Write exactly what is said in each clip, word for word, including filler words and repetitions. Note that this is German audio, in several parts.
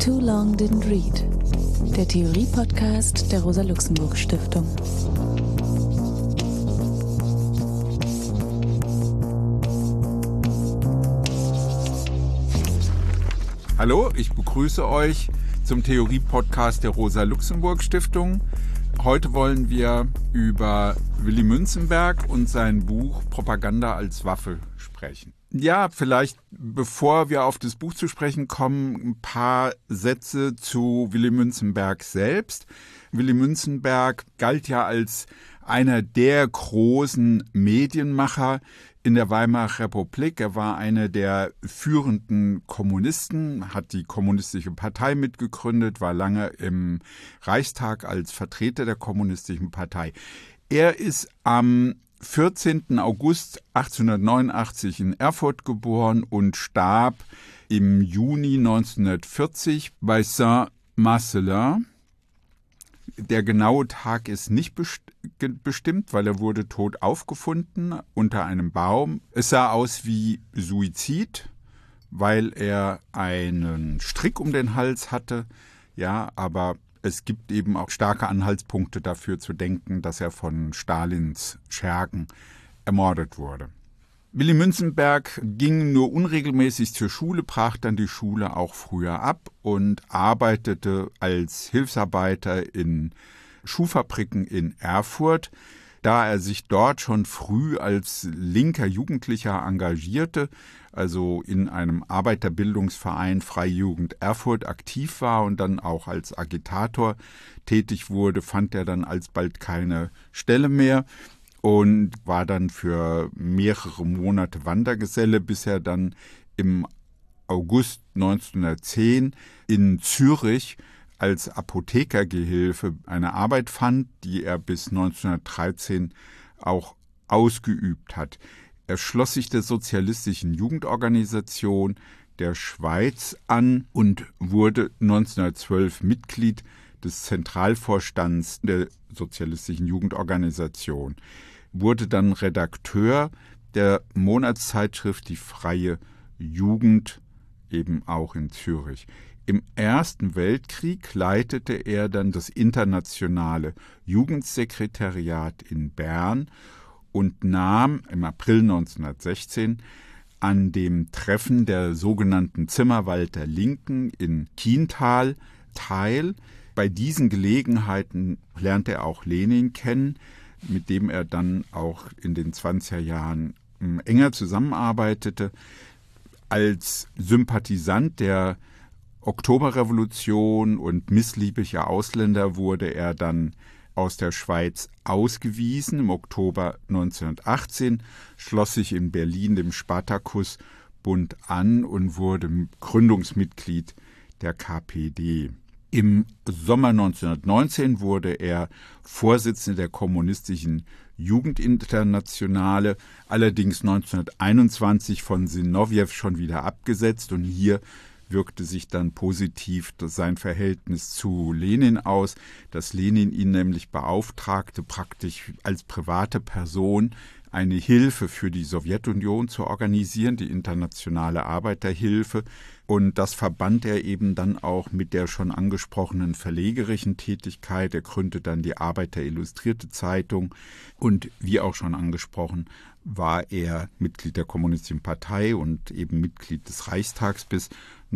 Too Long Didn't Read, der Theorie-Podcast der Rosa-Luxemburg-Stiftung. Hallo, ich begrüße euch zum Theorie-Podcast der Rosa-Luxemburg-Stiftung. Heute wollen wir über Willy Münzenberg und sein Buch Propaganda als Waffe sprechen. Ja, vielleicht bevor wir auf das Buch zu sprechen kommen, ein paar Sätze zu Willy Münzenberg selbst. Willy Münzenberg galt ja als einer der großen Medienmacher in der Weimarer Republik. Er war einer der führenden Kommunisten, hat die Kommunistische Partei mitgegründet, war lange im Reichstag als Vertreter der Kommunistischen Partei. Er ist am vierzehnten August achtzehnhundertneunundachtzig in Erfurt geboren und starb im Juni neunzehnhundertvierzig bei Saint-Marcellin. Der genaue Tag ist nicht bestimmt, weil er wurde tot aufgefunden unter einem Baum. Es sah aus wie Suizid, weil er einen Strick um den Hals hatte. Ja, aber es gibt eben auch starke Anhaltspunkte dafür zu denken, dass er von Stalins Schergen ermordet wurde. Willy Münzenberg ging nur unregelmäßig zur Schule, brach dann die Schule auch früher ab und arbeitete als Hilfsarbeiter in Schuhfabriken in Erfurt. Da er sich dort schon früh als linker Jugendlicher engagierte, also in einem Arbeiterbildungsverein Freie Jugend Erfurt aktiv war und dann auch als Agitator tätig wurde, fand er dann alsbald keine Stelle mehr und war dann für mehrere Monate Wandergeselle, bis er dann im August neunzehnhundertzehn in Zürich als Apothekergehilfe eine Arbeit fand, die er bis neunzehnhundertdreizehn auch ausgeübt hat. Er schloss sich der Sozialistischen Jugendorganisation der Schweiz an und wurde neunzehnhundertzwölf Mitglied des Zentralvorstands der Sozialistischen Jugendorganisation, wurde dann Redakteur der Monatszeitschrift Die Freie Jugend, eben auch in Zürich. Im Ersten Weltkrieg leitete er dann das internationale Jugendsekretariat in Bern und nahm im April neunzehnhundertsechzehn an dem Treffen der sogenannten Zimmerwalder Linken in Kiental teil. Bei diesen Gelegenheiten lernte er auch Lenin kennen, mit dem er dann auch in den zwanziger Jahren enger zusammenarbeitete. Als Sympathisant der Oktoberrevolution und missliebiger Ausländer wurde er dann aus der Schweiz ausgewiesen. Im Oktober neunzehnhundertachtzehn schloss sich in Berlin dem Spartakusbund an und wurde Gründungsmitglied der K P D. Im Sommer neunzehnhundertneunzehn wurde er Vorsitzender der Kommunistischen Jugendinternationale, allerdings neunzehnhunderteinundzwanzig von Sinowjew schon wieder abgesetzt, und hier wirkte sich dann positiv sein Verhältnis zu Lenin aus, dass Lenin ihn nämlich beauftragte, praktisch als private Person eine Hilfe für die Sowjetunion zu organisieren, die Internationale Arbeiterhilfe. Und das verband er eben dann auch mit der schon angesprochenen verlegerischen Tätigkeit. Er gründete dann die Arbeiter Illustrierte Zeitung und wie auch schon angesprochen, war er Mitglied der Kommunistischen Partei und eben Mitglied des Reichstags bis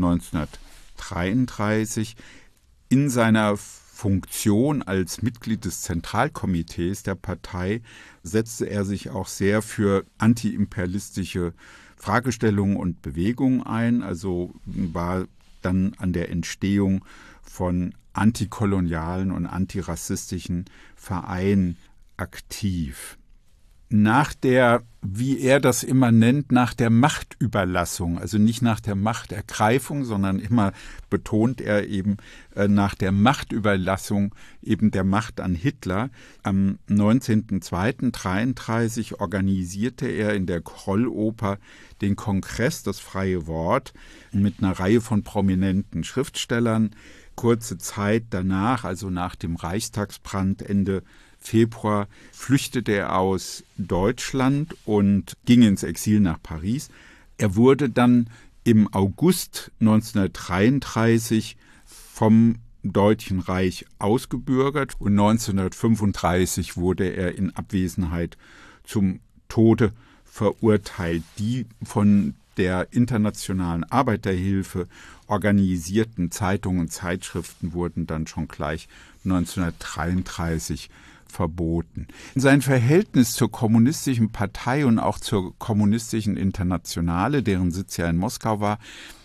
neunzehnhundertdreiunddreißig. In seiner Funktion als Mitglied des Zentralkomitees der Partei setzte er sich auch sehr für antiimperialistische Fragestellungen und Bewegungen ein, also war dann an der Entstehung von antikolonialen und antirassistischen Vereinen aktiv. Nach der, wie er das immer nennt, nach der Machtüberlassung, also nicht nach der Machtergreifung, sondern immer betont er eben äh, nach der Machtüberlassung eben der Macht an Hitler. Am neunzehnten zweiten dreiunddreißig organisierte er in der Krolloper den Kongress Das Freie Wort mit einer Reihe von prominenten Schriftstellern. Kurze Zeit danach, also nach dem Reichstagsbrand Ende Februar, flüchtete er aus Deutschland und ging ins Exil nach Paris. Er wurde dann im August neunzehnhundertdreiunddreißig vom Deutschen Reich ausgebürgert und neunzehnhundertfünfunddreißig wurde er in Abwesenheit zum Tode verurteilt. Die von der Internationalen Arbeiterhilfe organisierten Zeitungen und Zeitschriften wurden dann schon gleich neunzehnhundertdreiunddreißig verboten. Sein Verhältnis zur kommunistischen Partei und auch zur kommunistischen Internationale, deren Sitz ja in Moskau war,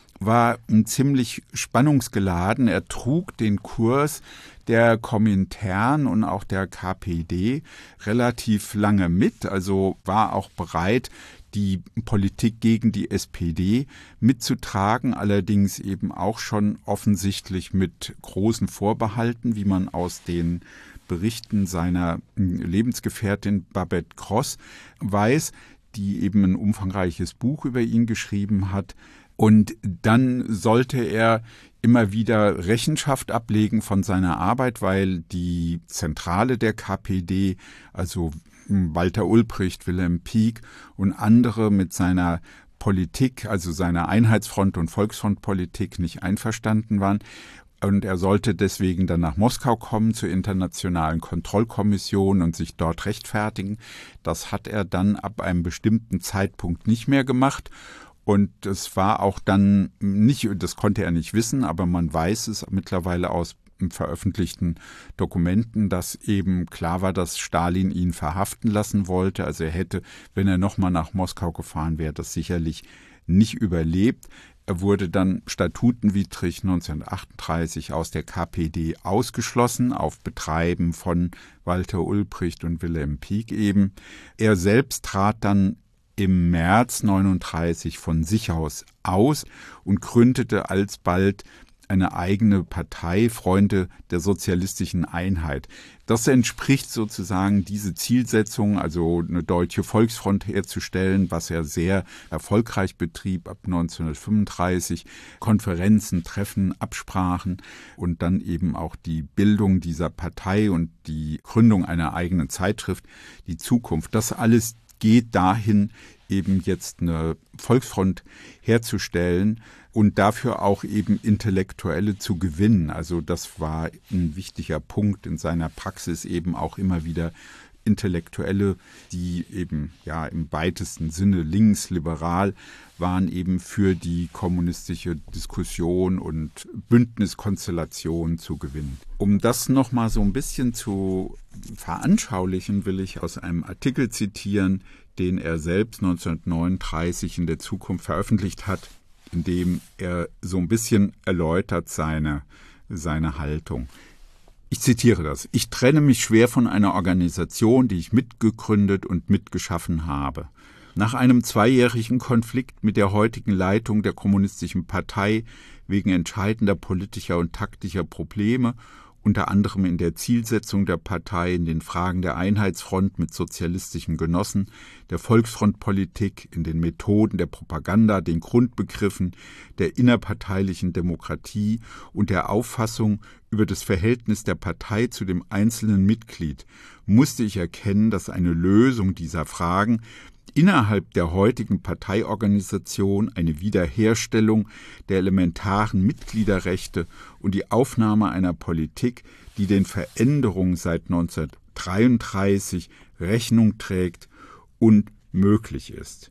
war ziemlich spannungsgeladen. Er trug den Kurs der Komintern und auch der K P D relativ lange mit, also war auch bereit, die Politik gegen die S P D mitzutragen, allerdings eben auch schon offensichtlich mit großen Vorbehalten, wie man aus den Berichten seiner Lebensgefährtin Babette Gross weiß, die eben ein umfangreiches Buch über ihn geschrieben hat. Und dann sollte er immer wieder Rechenschaft ablegen von seiner Arbeit, weil die Zentrale der K P D, also Walter Ulbricht, Wilhelm Pieck und andere mit seiner Politik, also seiner Einheitsfront- und Volksfrontpolitik nicht einverstanden waren. Und er sollte deswegen dann nach Moskau kommen zur Internationalen Kontrollkommission und sich dort rechtfertigen. Das hat er dann ab einem bestimmten Zeitpunkt nicht mehr gemacht. Und es war auch dann nicht, das konnte er nicht wissen, aber man weiß es mittlerweile aus veröffentlichten Dokumenten, dass eben klar war, dass Stalin ihn verhaften lassen wollte. Also er hätte, wenn er nochmal nach Moskau gefahren wäre, das sicherlich nicht überlebt. Er wurde dann statutenwidrig neunzehnhundertachtunddreißig aus der K P D ausgeschlossen, auf Betreiben von Walter Ulbricht und Wilhelm Pieck eben. Er selbst trat dann im März neununddreißig von sich aus aus und gründete alsbald eine eigene Partei, Freunde der sozialistischen Einheit. Das entspricht sozusagen diese Zielsetzung, also eine deutsche Volksfront herzustellen, was er sehr erfolgreich betrieb ab neunzehnhundertfünfunddreißig. Konferenzen, Treffen, Absprachen und dann eben auch die Bildung dieser Partei und die Gründung einer eigenen Zeitschrift, die Zukunft. Das alles geht dahin, eben jetzt eine Volksfront herzustellen und dafür auch eben Intellektuelle zu gewinnen. Also das war ein wichtiger Punkt in seiner Praxis, eben auch immer wieder Intellektuelle, die eben ja im weitesten Sinne linksliberal waren, eben für die kommunistische Diskussion und Bündniskonstellation zu gewinnen. Um das nochmal so ein bisschen zu veranschaulichen, will ich aus einem Artikel zitieren, den er selbst neunzehnhundertneununddreißig in der Zukunft veröffentlicht hat, in dem er so ein bisschen erläutert seine, seine Haltung. Ich zitiere das. Ich trenne mich schwer von einer Organisation, die ich mitgegründet und mitgeschaffen habe. Nach einem zweijährigen Konflikt mit der heutigen Leitung der Kommunistischen Partei wegen entscheidender politischer und taktischer Probleme, unter anderem in der Zielsetzung der Partei, in den Fragen der Einheitsfront mit sozialistischen Genossen, der Volksfrontpolitik, in den Methoden der Propaganda, den Grundbegriffen der innerparteilichen Demokratie und der Auffassung über das Verhältnis der Partei zu dem einzelnen Mitglied, musste ich erkennen, dass eine Lösung dieser Fragen innerhalb der heutigen Parteiorganisation eine Wiederherstellung der elementaren Mitgliederrechte und die Aufnahme einer Politik, die den Veränderungen seit neunzehnhundertdreiunddreißig Rechnung trägt und möglich ist.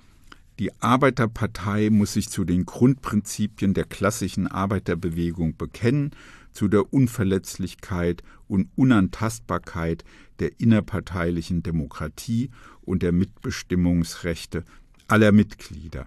Die Arbeiterpartei muss sich zu den Grundprinzipien der klassischen Arbeiterbewegung bekennen, zu der Unverletzlichkeit und Unantastbarkeit der innerparteilichen Demokratie und der Mitbestimmungsrechte aller Mitglieder.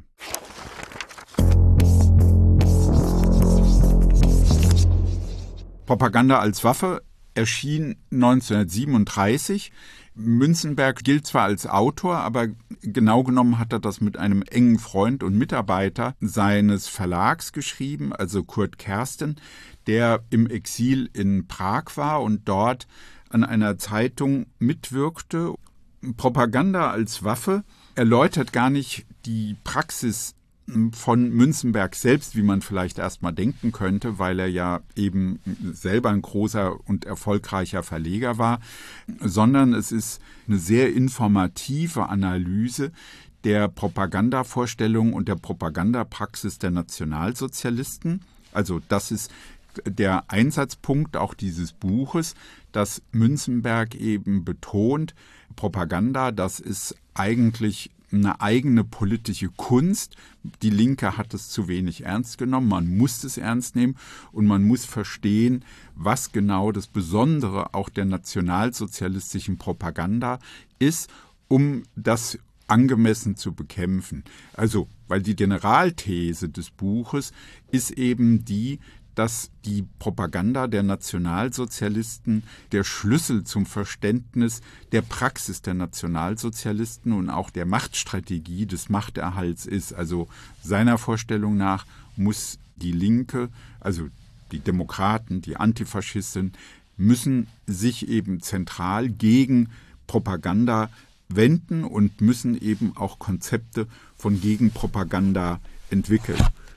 Propaganda als Waffe erschien neunzehnhundertsiebenunddreißig. Münzenberg gilt zwar als Autor, aber genau genommen hat er das mit einem engen Freund und Mitarbeiter seines Verlags geschrieben, also Kurt Kersten, der im Exil in Prag war und dort an einer Zeitung mitwirkte. Propaganda als Waffe erläutert gar nicht die Praxis von Münzenberg selbst, wie man vielleicht erstmal denken könnte, weil er ja eben selber ein großer und erfolgreicher Verleger war, sondern es ist eine sehr informative Analyse der Propagandavorstellung und der Propagandapraxis der Nationalsozialisten. Also das ist der Einsatzpunkt auch dieses Buches, dass Münzenberg eben betont, Propaganda, das ist eigentlich eine eigene politische Kunst. Die Linke hat es zu wenig ernst genommen. Man muss es ernst nehmen und man muss verstehen, was genau das Besondere auch der nationalsozialistischen Propaganda ist, um das angemessen zu bekämpfen. Also, weil die Generalthese des Buches ist eben die, dass die Propaganda der Nationalsozialisten der Schlüssel zum Verständnis der Praxis der Nationalsozialisten und auch der Machtstrategie des Machterhalts ist. Also seiner Vorstellung nach muss die Linke, also die Demokraten, die Antifaschisten, müssen sich eben zentral gegen Propaganda wenden und müssen eben auch Konzepte von Gegenpropaganda entwickeln.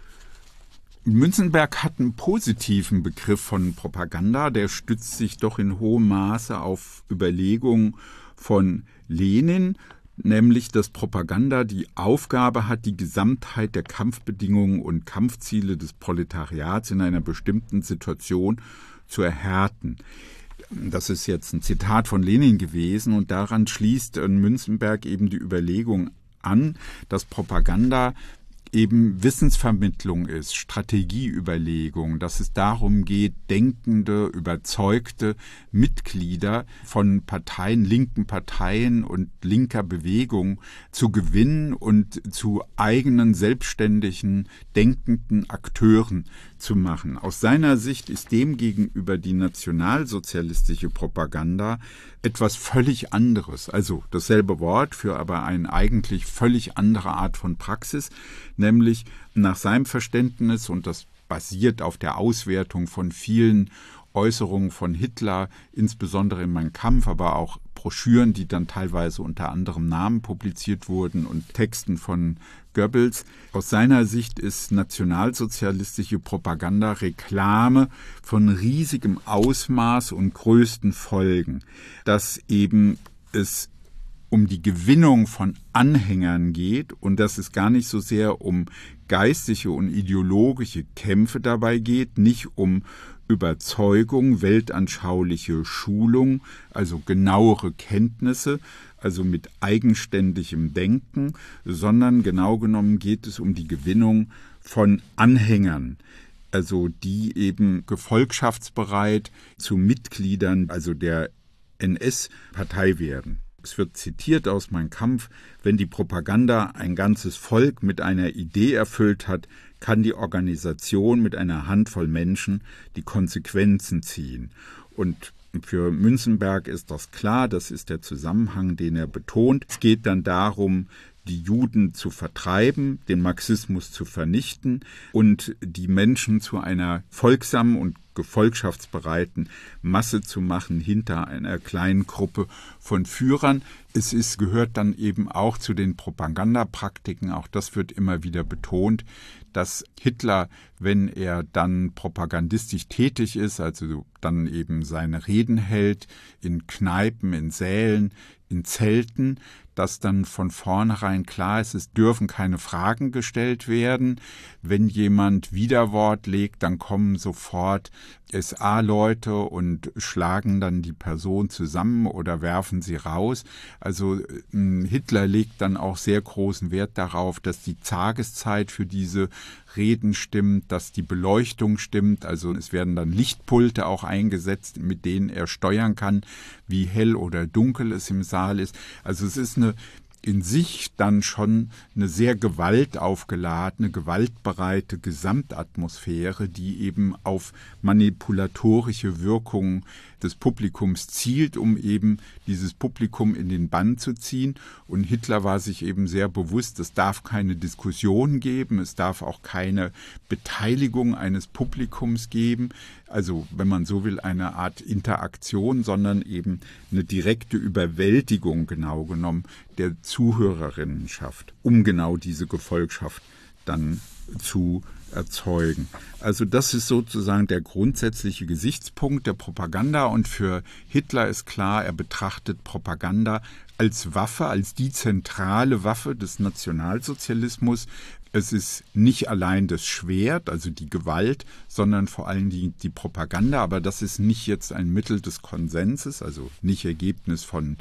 Münzenberg hat einen positiven Begriff von Propaganda, der stützt sich doch in hohem Maße auf Überlegungen von Lenin, nämlich dass Propaganda die Aufgabe hat, die Gesamtheit der Kampfbedingungen und Kampfziele des Proletariats in einer bestimmten Situation zu erhärten. Das ist jetzt ein Zitat von Lenin gewesen und daran schließt Münzenberg eben die Überlegung an, dass Propaganda eben Wissensvermittlung ist, Strategieüberlegung, dass es darum geht, denkende, überzeugte Mitglieder von Parteien, linken Parteien und linker Bewegung zu gewinnen und zu eigenen, selbstständigen, denkenden Akteuren zu machen. Aus seiner Sicht ist demgegenüber die nationalsozialistische Propaganda etwas völlig anderes, also dasselbe Wort für aber eine eigentlich völlig andere Art von Praxis, nämlich nach seinem Verständnis, und das basiert auf der Auswertung von vielen Äußerungen von Hitler, insbesondere in Mein Kampf, aber auch Broschüren, die dann teilweise unter anderem Namen publiziert wurden und Texten von Goebbels. Aus seiner Sicht ist nationalsozialistische Propaganda Reklame von riesigem Ausmaß und größten Folgen, dass eben es um die Gewinnung von Anhängern geht und dass es gar nicht so sehr um geistige und ideologische Kämpfe dabei geht, nicht um Überzeugung, weltanschauliche Schulung, also genauere Kenntnisse, also mit eigenständigem Denken, sondern genau genommen geht es um die Gewinnung von Anhängern, also die eben gefolgschaftsbereit zu Mitgliedern, also der N S-Partei werden. Es wird zitiert aus Mein Kampf: Wenn die Propaganda ein ganzes Volk mit einer Idee erfüllt hat, kann die Organisation mit einer Handvoll Menschen die Konsequenzen ziehen. Und für Münzenberg ist das klar, das ist der Zusammenhang, den er betont. Es geht dann darum, die Juden zu vertreiben, den Marxismus zu vernichten und die Menschen zu einer folgsamen und gefolgschaftsbereiten Masse zu machen hinter einer kleinen Gruppe von Führern. Es ist, gehört dann eben auch zu den Propagandapraktiken, auch das wird immer wieder betont, dass Hitler, wenn er dann propagandistisch tätig ist, also dann eben seine Reden hält, in Kneipen, in Sälen, in Zelten, dass dann von vornherein klar ist, es dürfen keine Fragen gestellt werden. Wenn jemand Widerwort legt, dann kommen sofort S A-Leute und schlagen dann die Person zusammen oder werfen sie raus. Also Hitler legt dann auch sehr großen Wert darauf, dass die Tageszeit für diese Reden stimmt, dass die Beleuchtung stimmt. Also es werden dann Lichtpulte auch eingesetzt, mit denen er steuern kann, wie hell oder dunkel es im Saal ist. Also es ist eine in sich dann schon eine sehr gewaltaufgeladene, gewaltbereite Gesamtatmosphäre, die eben auf manipulatorische Wirkungen des Publikums zielt, um eben dieses Publikum in den Bann zu ziehen. Und Hitler war sich eben sehr bewusst, es darf keine Diskussion geben, es darf auch keine Beteiligung eines Publikums geben, also wenn man so will, eine Art Interaktion, sondern eben eine direkte Überwältigung genau genommen der Zuhörerinnenschaft, um genau diese Gefolgschaft dann zu erzeugen. Also das ist sozusagen der grundsätzliche Gesichtspunkt der Propaganda und für Hitler ist klar, er betrachtet Propaganda als Waffe, als die zentrale Waffe des Nationalsozialismus. Es ist nicht allein das Schwert, also die Gewalt, sondern vor allem die, die Propaganda. Aber das ist nicht jetzt ein Mittel des Konsenses, also nicht Ergebnis von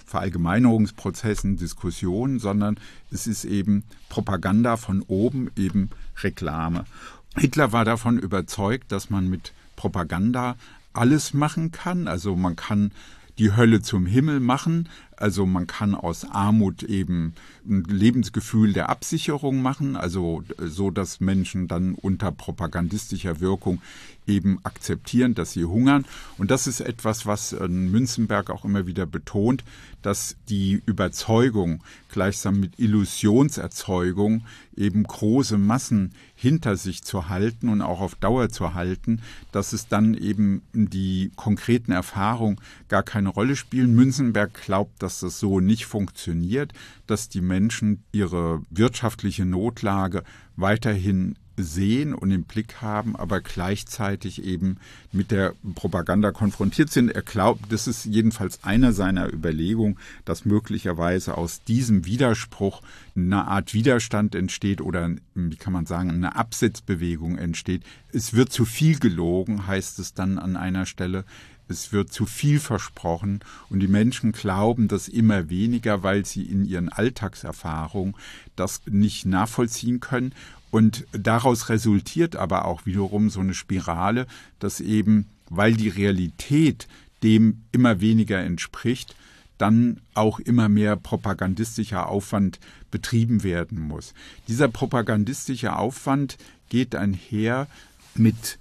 Verallgemeinerungsprozessen, Diskussionen, sondern es ist eben Propaganda von oben, eben Reklame. Hitler war davon überzeugt, dass man mit Propaganda alles machen kann. Also man kann die Hölle zum Himmel machen. Also man kann aus Armut eben ein Lebensgefühl der Absicherung machen, also so, dass Menschen dann unter propagandistischer Wirkung eben akzeptieren, dass sie hungern. Und das ist etwas, was Münzenberg auch immer wieder betont, dass die Überzeugung gleichsam mit Illusionserzeugung eben große Massen hinter sich zu halten und auch auf Dauer zu halten, dass es dann eben die konkreten Erfahrungen gar keine Rolle spielen. Münzenberg glaubt, dass das so nicht funktioniert, dass die Menschen ihre wirtschaftliche Notlage weiterhin sehen und im Blick haben, aber gleichzeitig eben mit der Propaganda konfrontiert sind. Er glaubt, das ist jedenfalls einer seiner Überlegungen, dass möglicherweise aus diesem Widerspruch eine Art Widerstand entsteht oder, wie kann man sagen, eine Absetzbewegung entsteht. Es wird zu viel gelogen, heißt es dann an einer Stelle. Es wird zu viel versprochen und die Menschen glauben das immer weniger, weil sie in ihren Alltagserfahrungen das nicht nachvollziehen können. Und daraus resultiert aber auch wiederum so eine Spirale, dass eben, weil die Realität dem immer weniger entspricht, dann auch immer mehr propagandistischer Aufwand betrieben werden muss. Dieser propagandistische Aufwand geht einher mit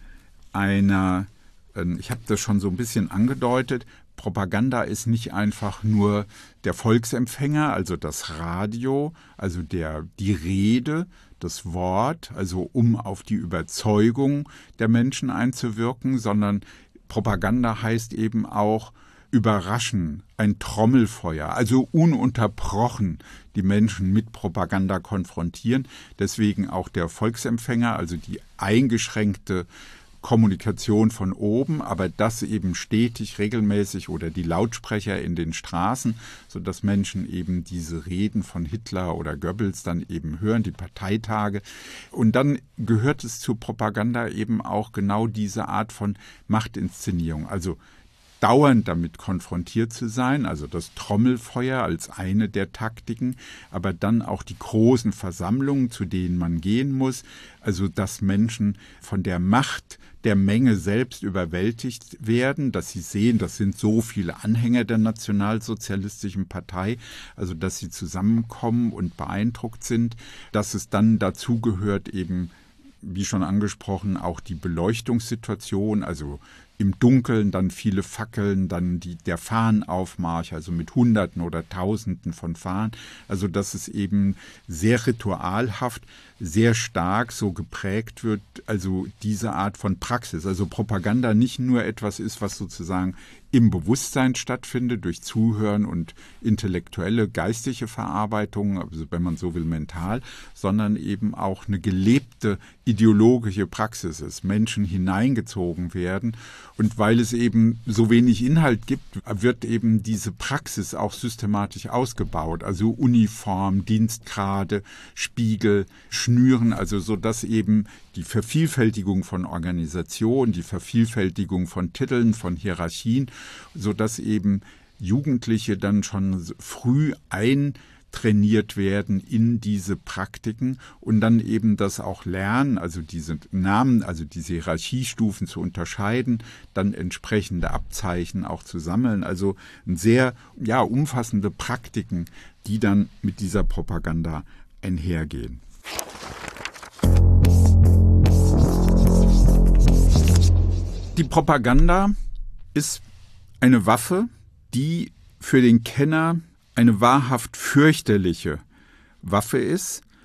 einer, ich habe das schon so ein bisschen angedeutet, Propaganda ist nicht einfach nur der Volksempfänger, also das Radio, also der, die Rede, das Wort, also um auf die Überzeugung der Menschen einzuwirken, sondern Propaganda heißt eben auch überraschen, ein Trommelfeuer, also ununterbrochen die Menschen mit Propaganda konfrontieren. Deswegen auch der Volksempfänger, also die eingeschränkte Kommunikation von oben, aber das eben stetig, regelmäßig oder die Lautsprecher in den Straßen, sodass Menschen eben diese Reden von Hitler oder Goebbels dann eben hören, die Parteitage. Und dann gehört es zur Propaganda eben auch genau diese Art von Machtinszenierung, also dauernd damit konfrontiert zu sein, also das Trommelfeuer als eine der Taktiken, aber dann auch die großen Versammlungen, zu denen man gehen muss, also dass Menschen von der Macht der Menge selbst überwältigt werden, dass sie sehen, das sind so viele Anhänger der Nationalsozialistischen Partei, also dass sie zusammenkommen und beeindruckt sind, dass es dann dazu gehört eben, wie schon angesprochen, auch die Beleuchtungssituation, also im Dunkeln dann viele Fackeln, dann die, der Fahnenaufmarsch, also mit Hunderten oder Tausenden von Fahnen. Also dass es eben sehr ritualhaft, sehr stark so geprägt wird, also diese Art von Praxis. Also Propaganda nicht nur etwas ist, was sozusagen im Bewusstsein stattfindet, durch Zuhören und intellektuelle, geistige Verarbeitung, also wenn man so will, mental, sondern eben auch eine gelebte ideologische Praxis ist. Menschen hineingezogen werden. Und weil es eben so wenig Inhalt gibt, wird eben diese Praxis auch systematisch ausgebaut. Also Uniform, Dienstgrade, Spiegel, Schnüren, also so, dass eben die Vervielfältigung von Organisationen, die Vervielfältigung von Titeln, von Hierarchien, so dass eben Jugendliche dann schon früh eintrainiert werden in diese Praktiken und dann eben das auch lernen, also diese Namen, also diese Hierarchiestufen zu unterscheiden, dann entsprechende Abzeichen auch zu sammeln. Also sehr ja, umfassende Praktiken, die dann mit dieser Propaganda einhergehen. Die Propaganda ist eine Waffe, die für den Kenner eine wahrhaft fürchterliche Waffe ist,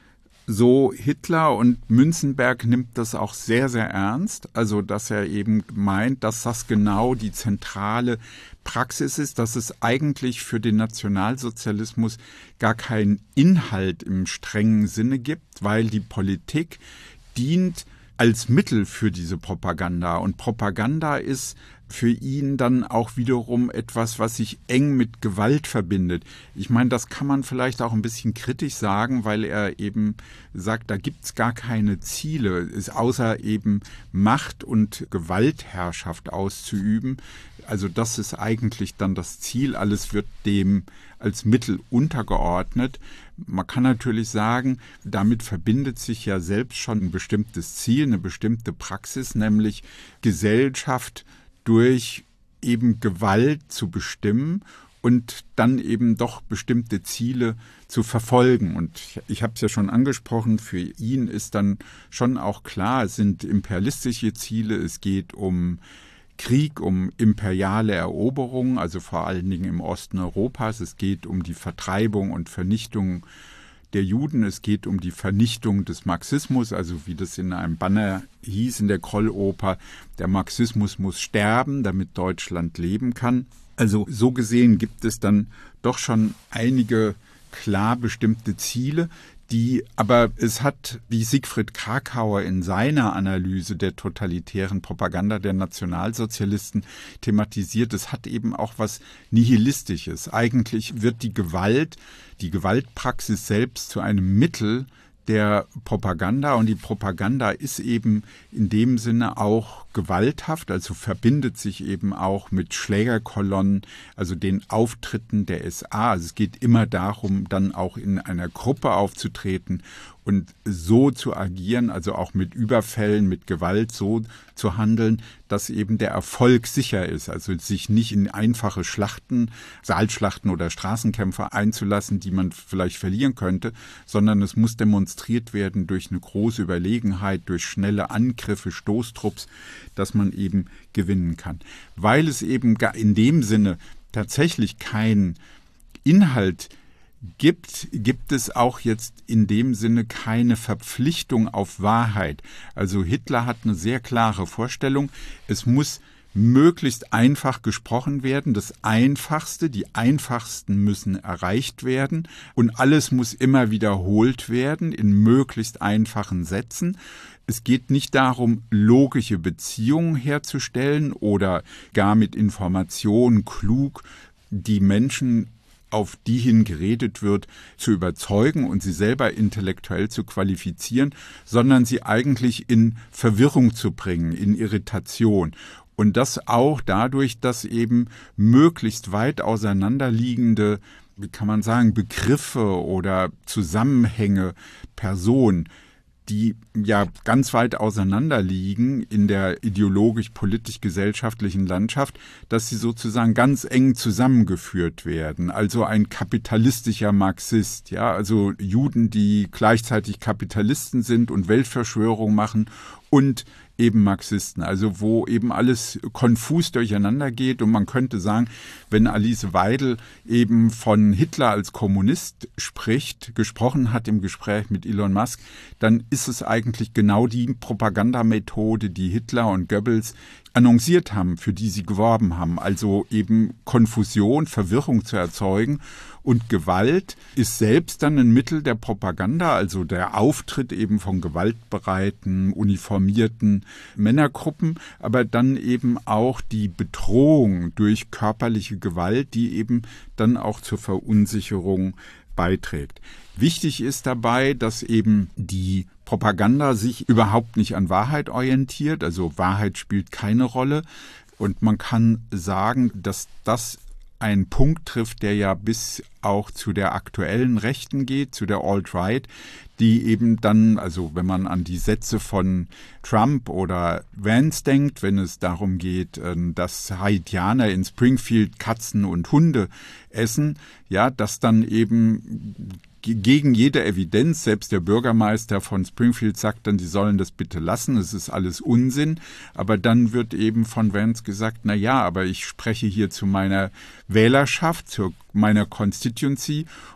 so Hitler, und Münzenberg nimmt das auch sehr, sehr ernst. Also, dass er eben meint, dass das genau die zentrale Praxis ist, dass es eigentlich für den Nationalsozialismus gar keinen Inhalt im strengen Sinne gibt, weil die Politik dient als Mittel für diese Propaganda. Und Propaganda ist für ihn dann auch wiederum etwas, was sich eng mit Gewalt verbindet. Ich meine, das kann man vielleicht auch ein bisschen kritisch sagen, weil er eben sagt, da gibt es gar keine Ziele, ist außer eben Macht und Gewaltherrschaft auszuüben. Also das ist eigentlich dann das Ziel. Alles wird dem als Mittel untergeordnet. Man kann natürlich sagen, damit verbindet sich ja selbst schon ein bestimmtes Ziel, eine bestimmte Praxis, nämlich Gesellschaft durch eben Gewalt zu bestimmen und dann eben doch bestimmte Ziele zu verfolgen. Und ich, ich habe es ja schon angesprochen, für ihn ist dann schon auch klar, es sind imperialistische Ziele, es geht um Krieg, um imperiale Eroberung, also vor allen Dingen im Osten Europas. Es geht um die Vertreibung und Vernichtung der Juden. Es geht um die Vernichtung des Marxismus, also wie das in einem Banner hieß in der Krolloper, der Marxismus muss sterben, damit Deutschland leben kann. Also so gesehen gibt es dann doch schon einige klar bestimmte Ziele, die, aber es hat, wie Siegfried Kracauer in seiner Analyse der totalitären Propaganda der Nationalsozialisten thematisiert, es hat eben auch was Nihilistisches. Eigentlich wird die Gewalt, die Gewaltpraxis selbst zu einem Mittel der Propaganda, und die Propaganda ist eben in dem Sinne auch gewalthaft, also verbindet sich eben auch mit Schlägerkolonnen, also den Auftritten der S A. Also es geht immer darum, dann auch in einer Gruppe aufzutreten und so zu agieren, also auch mit Überfällen, mit Gewalt so zu handeln, dass eben der Erfolg sicher ist. Also sich nicht in einfache Schlachten, Saalschlachten oder Straßenkämpfe einzulassen, die man vielleicht verlieren könnte, sondern es muss demonstriert werden durch eine große Überlegenheit, durch schnelle Angriffe, Stoßtrupps, dass man eben gewinnen kann. Weil es eben in dem Sinne tatsächlich keinen Inhalt gibt, gibt es auch jetzt in dem Sinne keine Verpflichtung auf Wahrheit. Also Hitler hat eine sehr klare Vorstellung, es muss möglichst einfach gesprochen werden, das Einfachste, die Einfachsten müssen erreicht werden und alles muss immer wiederholt werden in möglichst einfachen Sätzen. Es geht nicht darum, logische Beziehungen herzustellen oder gar mit Informationen klug die Menschen, auf die hin geredet wird, zu überzeugen und sie selber intellektuell zu qualifizieren, sondern sie eigentlich in Verwirrung zu bringen, in Irritation. Und das auch dadurch, dass eben möglichst weit auseinanderliegende, wie kann man sagen, Begriffe oder Zusammenhänge, Personen, die ja ganz weit auseinander liegen in der ideologisch-politisch-gesellschaftlichen Landschaft, dass sie sozusagen ganz eng zusammengeführt werden. Also ein kapitalistischer Marxist, ja, also Juden, die gleichzeitig Kapitalisten sind und Weltverschwörung machen und eben Marxisten, also wo eben alles konfus durcheinander geht und man könnte sagen, wenn Alice Weidel eben von Hitler als Kommunist spricht, gesprochen hat im Gespräch mit Elon Musk, dann ist es eigentlich genau die Propagandamethode, die Hitler und Goebbels annonciert haben, für die sie geworben haben, also eben Konfusion, Verwirrung zu erzeugen. Und Gewalt ist selbst dann ein Mittel der Propaganda, also der Auftritt eben von gewaltbereiten, uniformierten Männergruppen, aber dann eben auch die Bedrohung durch körperliche Gewalt, die eben dann auch zur Verunsicherung beiträgt. Wichtig ist dabei, dass eben die Propaganda sich überhaupt nicht an Wahrheit orientiert, also Wahrheit spielt keine Rolle. Und man kann sagen, dass das einen Punkt trifft, der ja bis auch zu der aktuellen Rechten geht, zu der Alt-Right, die eben dann, also wenn man an die Sätze von Trump oder Vance denkt, wenn es darum geht, dass Haitianer in Springfield Katzen und Hunde essen, ja, dass dann eben gegen jede Evidenz, selbst der Bürgermeister von Springfield sagt dann, die sollen das bitte lassen, es ist alles Unsinn. Aber dann wird eben von Vance gesagt, na ja, aber ich spreche hier zu meiner Wählerschaft, zu meiner Constituency und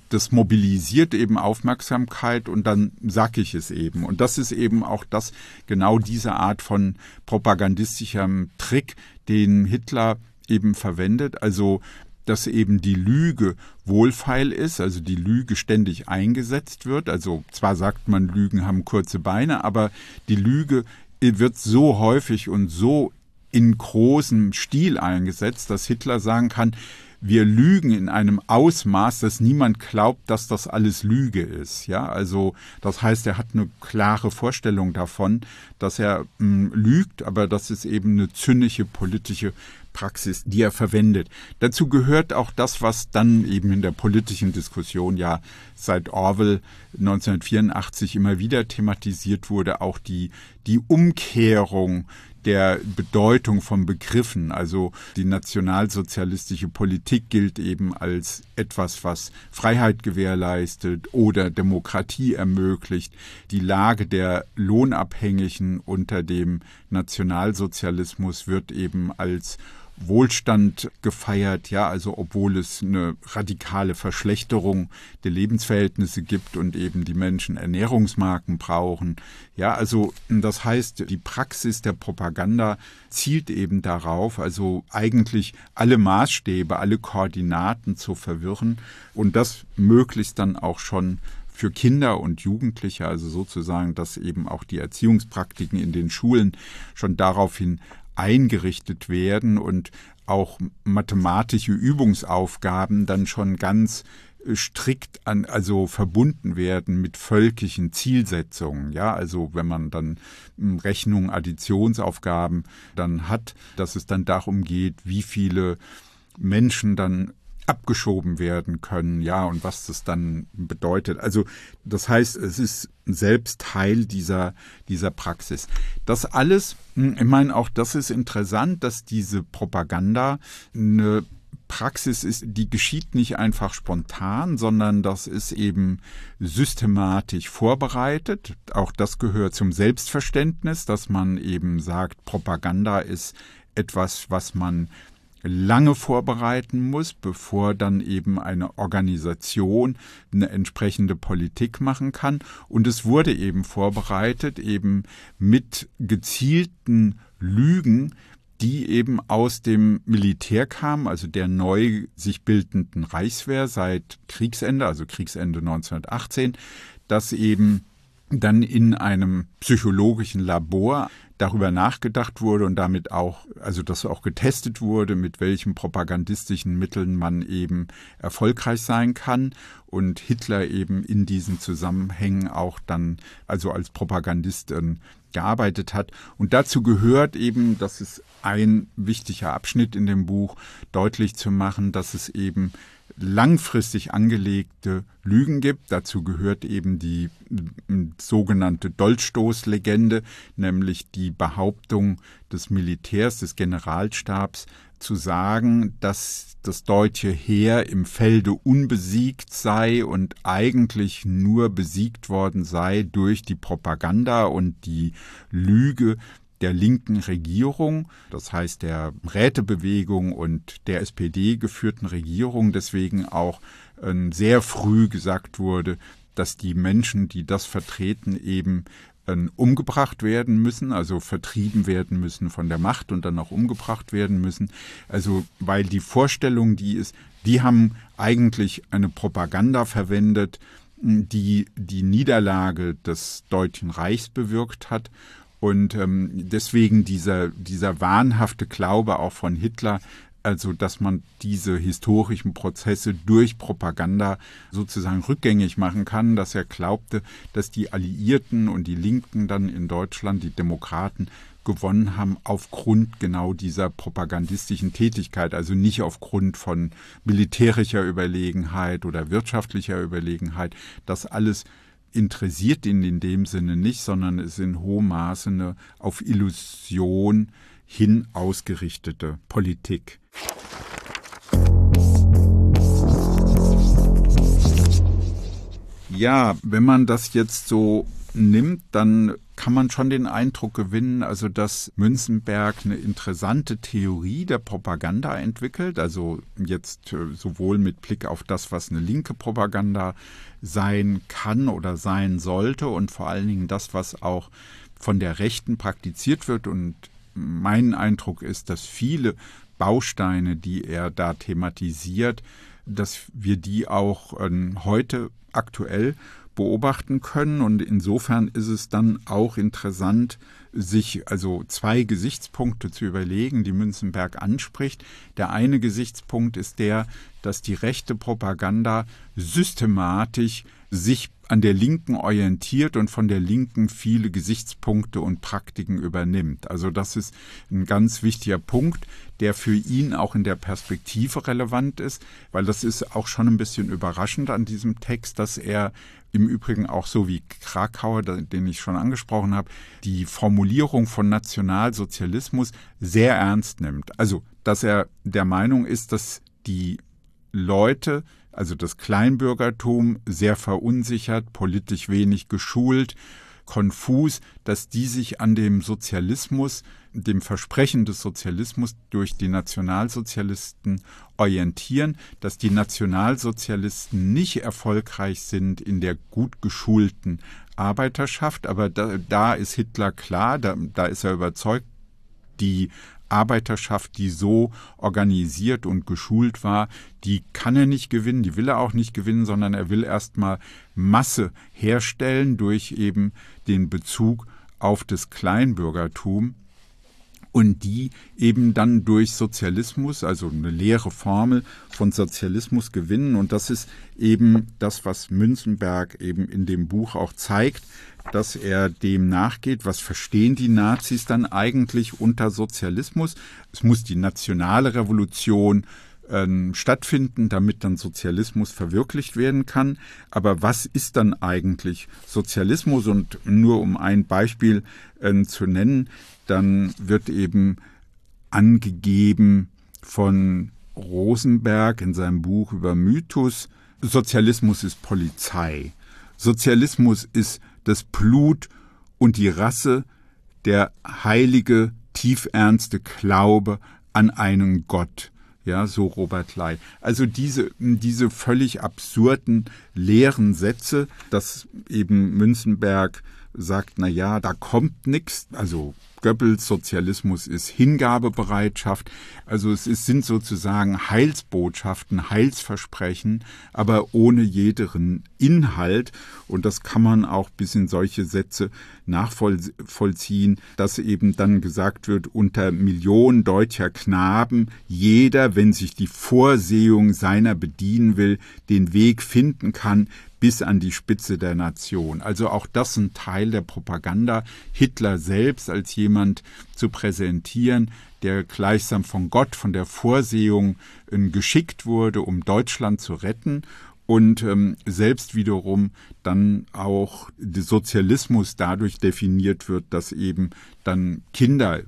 das mobilisiert eben Aufmerksamkeit und dann sag ich es eben. Und das ist eben auch das, genau diese Art von propagandistischem Trick, den Hitler eben verwendet. Also, dass eben die Lüge wohlfeil ist, also die Lüge ständig eingesetzt wird. Also zwar sagt man, Lügen haben kurze Beine, aber die Lüge wird so häufig und so in großem Stil eingesetzt, dass Hitler sagen kann, wir lügen in einem Ausmaß, dass niemand glaubt, dass das alles Lüge ist. Ja, also das heißt, er hat eine klare Vorstellung davon, dass er mh, lügt, aber das ist eben eine zynische politische Praxis, die er verwendet. Dazu gehört auch das, was dann eben in der politischen Diskussion ja seit Orwell neunzehnhundertvierundachtzig immer wieder thematisiert wurde, auch die, die Umkehrung der Bedeutung von Begriffen. Also die nationalsozialistische Politik gilt eben als etwas, was Freiheit gewährleistet oder Demokratie ermöglicht. Die Lage der Lohnabhängigen unter dem Nationalsozialismus wird eben als Wohlstand gefeiert, ja, also obwohl es eine radikale Verschlechterung der Lebensverhältnisse gibt und eben die Menschen Ernährungsmarken brauchen. Ja, also das heißt, die Praxis der Propaganda zielt eben darauf, also eigentlich alle Maßstäbe, alle Koordinaten zu verwirren und das möglichst dann auch schon für Kinder und Jugendliche, also sozusagen, dass eben auch die Erziehungspraktiken in den Schulen schon daraufhin eingerichtet werden und auch mathematische Übungsaufgaben dann schon ganz strikt an, also verbunden werden mit völkischen Zielsetzungen. Ja, also wenn man dann Rechnungen, Additionsaufgaben dann hat, dass es dann darum geht, wie viele Menschen dann abgeschoben werden können, ja, und was das dann bedeutet. Also das heißt, es ist selbst Teil dieser, dieser Praxis. Das alles, ich meine, auch das ist interessant, dass diese Propaganda eine Praxis ist, die geschieht nicht einfach spontan, sondern das ist eben systematisch vorbereitet. Auch das gehört zum Selbstverständnis, dass man eben sagt, Propaganda ist etwas, was man lange vorbereiten muss, bevor dann eben eine Organisation eine entsprechende Politik machen kann. Und es wurde eben vorbereitet, eben mit gezielten Lügen, die eben aus dem Militär kamen, also der neu sich bildenden Reichswehr seit Kriegsende, also Kriegsende neunzehnhundertachtzehn, dass eben dann in einem psychologischen Labor darüber nachgedacht wurde und damit auch, also dass auch getestet wurde, mit welchen propagandistischen Mitteln man eben erfolgreich sein kann und Hitler eben in diesen Zusammenhängen auch dann, also als Propagandist ähm, gearbeitet hat. Und dazu gehört eben, das ist ein wichtiger Abschnitt in dem Buch, deutlich zu machen, dass es eben langfristig angelegte Lügen gibt. Dazu gehört eben die sogenannte Dolchstoßlegende, nämlich die Behauptung des Militärs, des Generalstabs, zu sagen, dass das deutsche Heer im Felde unbesiegt sei und eigentlich nur besiegt worden sei durch die Propaganda und die Lüge der linken Regierung, das heißt der Rätebewegung und der S P D geführten Regierung, deswegen auch äh, sehr früh gesagt wurde, dass die Menschen, die das vertreten, eben äh, umgebracht werden müssen, also vertrieben werden müssen von der Macht und dann auch umgebracht werden müssen. Also weil die Vorstellung, die ist, die haben eigentlich eine Propaganda verwendet, die die Niederlage des Deutschen Reichs bewirkt hat. Und ähm, deswegen dieser, dieser wahnhafte Glaube auch von Hitler, also dass man diese historischen Prozesse durch Propaganda sozusagen rückgängig machen kann, dass er glaubte, dass die Alliierten und die Linken dann in Deutschland, die Demokraten, gewonnen haben aufgrund genau dieser propagandistischen Tätigkeit, also nicht aufgrund von militärischer Überlegenheit oder wirtschaftlicher Überlegenheit. Das alles interessiert ihn in dem Sinne nicht, sondern es ist in hohem Maße eine auf Illusion hin ausgerichtete Politik. Ja, wenn man das jetzt so nimmt, dann kann man schon den Eindruck gewinnen, also dass Münzenberg eine interessante Theorie der Propaganda entwickelt, also jetzt sowohl mit Blick auf das, was eine linke Propaganda sein kann oder sein sollte und vor allen Dingen das, was auch von der Rechten praktiziert wird. Und mein Eindruck ist, dass viele Bausteine, die er da thematisiert, dass wir die auch äh, heute aktuell beobachten können. Und insofern ist es dann auch interessant, sich also zwei Gesichtspunkte zu überlegen, die Münzenberg anspricht. Der eine Gesichtspunkt ist der, dass die rechte Propaganda systematisch sich an der Linken orientiert und von der Linken viele Gesichtspunkte und Praktiken übernimmt. Also das ist ein ganz wichtiger Punkt, der für ihn auch in der Perspektive relevant ist, weil das ist auch schon ein bisschen überraschend an diesem Text, dass er im Übrigen auch so wie Krakauer, den ich schon angesprochen habe, die Formulierung von Nationalsozialismus sehr ernst nimmt. Also, dass er der Meinung ist, dass die Leute, also das Kleinbürgertum, sehr verunsichert, politisch wenig geschult, konfus, dass die sich an dem Sozialismus, dem Versprechen des Sozialismus durch die Nationalsozialisten orientieren, dass die Nationalsozialisten nicht erfolgreich sind in der gut geschulten Arbeiterschaft, aber da, da ist Hitler klar, da, da ist er überzeugt, die Arbeiterschaft, die so organisiert und geschult war, die kann er nicht gewinnen, die will er auch nicht gewinnen, sondern er will erstmal Masse herstellen durch eben den Bezug auf das Kleinbürgertum und die eben dann durch Sozialismus, also eine leere Formel von Sozialismus gewinnen. Und das ist eben das, was Münzenberg eben in dem Buch auch zeigt, dass er dem nachgeht, was verstehen die Nazis dann eigentlich unter Sozialismus. Es muss die nationale Revolution ähm, stattfinden, damit dann Sozialismus verwirklicht werden kann. Aber was ist dann eigentlich Sozialismus? Und nur um ein Beispiel äh, zu nennen, dann wird eben angegeben von Rosenberg in seinem Buch über Mythos, Sozialismus ist Polizei. Sozialismus ist das Blut und die Rasse, der heilige, tiefernste Glaube an einen Gott. Ja, so Robert Ley. Also diese, diese völlig absurden, leeren Sätze, dass eben Münzenberg sagt, na ja, da kommt nichts, also Goebbels Sozialismus ist Hingabebereitschaft, also es ist, sind sozusagen Heilsbotschaften, Heilsversprechen, aber ohne jeden Inhalt, und das kann man auch bis in solche Sätze nachvollziehen, dass eben dann gesagt wird, unter Millionen deutscher Knaben jeder, wenn sich die Vorsehung seiner bedienen will, den Weg finden kann, bis an die Spitze der Nation. Also auch das ein Teil der Propaganda, Hitler selbst als jemand zu präsentieren, der gleichsam von Gott, von der Vorsehung äh, geschickt wurde, um Deutschland zu retten und ähm, selbst wiederum dann auch der Sozialismus dadurch definiert wird, dass eben dann Kinder,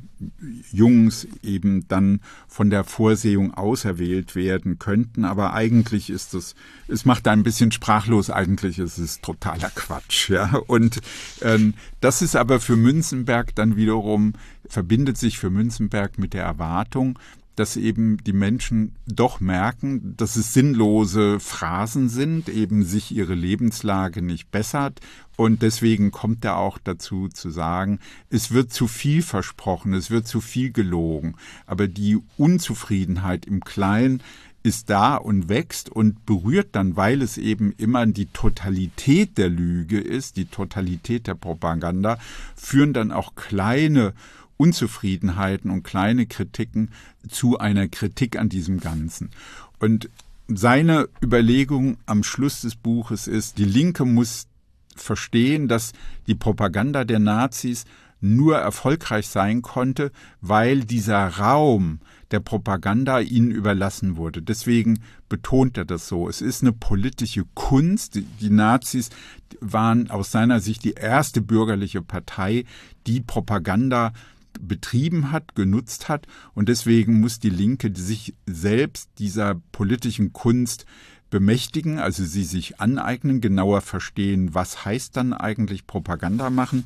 Jungs eben dann von der Vorsehung auserwählt werden könnten. Aber eigentlich ist es, es macht ein bisschen sprachlos, eigentlich ist es totaler Quatsch. Ja? Und ähm, das ist aber für Münzenberg dann wiederum, verbindet sich für Münzenberg mit der Erwartung, dass eben die Menschen doch merken, dass es sinnlose Phrasen sind, eben sich ihre Lebenslage nicht bessert. Und deswegen kommt er auch dazu zu sagen, es wird zu viel versprochen, es wird zu viel gelogen. Aber die Unzufriedenheit im Kleinen ist da und wächst und berührt dann, weil es eben immer die Totalität der Lüge ist, die Totalität der Propaganda, führen dann auch kleine Unzufriedenheiten und kleine Kritiken zu einer Kritik an diesem Ganzen. Und seine Überlegung am Schluss des Buches ist, die Linke muss verstehen, dass die Propaganda der Nazis nur erfolgreich sein konnte, weil dieser Raum der Propaganda ihnen überlassen wurde. Deswegen betont er das so. Es ist eine politische Kunst. Die, die Nazis waren aus seiner Sicht die erste bürgerliche Partei, die Propaganda betrieben hat, genutzt hat, und deswegen muss die Linke sich selbst dieser politischen Kunst bemächtigen, also sie sich aneignen, genauer verstehen, was heißt dann eigentlich Propaganda machen,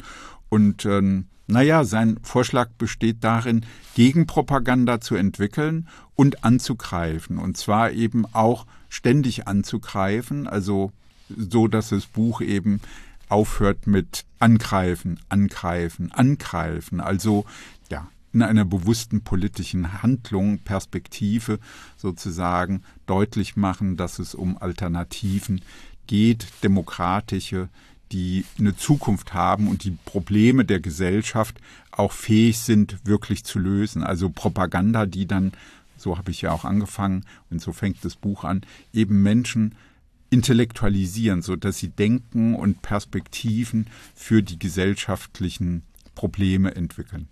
Und ähm, naja, sein Vorschlag besteht darin, Gegenpropaganda zu entwickeln und anzugreifen. Und zwar eben auch ständig anzugreifen, also so, dass das Buch eben aufhört mit angreifen, angreifen, angreifen. Also ja, in einer bewussten politischen Handlung, Perspektive sozusagen deutlich machen, dass es um Alternativen geht, demokratische, die eine Zukunft haben und die Probleme der Gesellschaft auch fähig sind, wirklich zu lösen. Also Propaganda, die dann, so habe ich ja auch angefangen und so fängt das Buch an, eben Menschen intellektualisieren, sodass sie Denken und Perspektiven für die gesellschaftlichen Probleme entwickeln.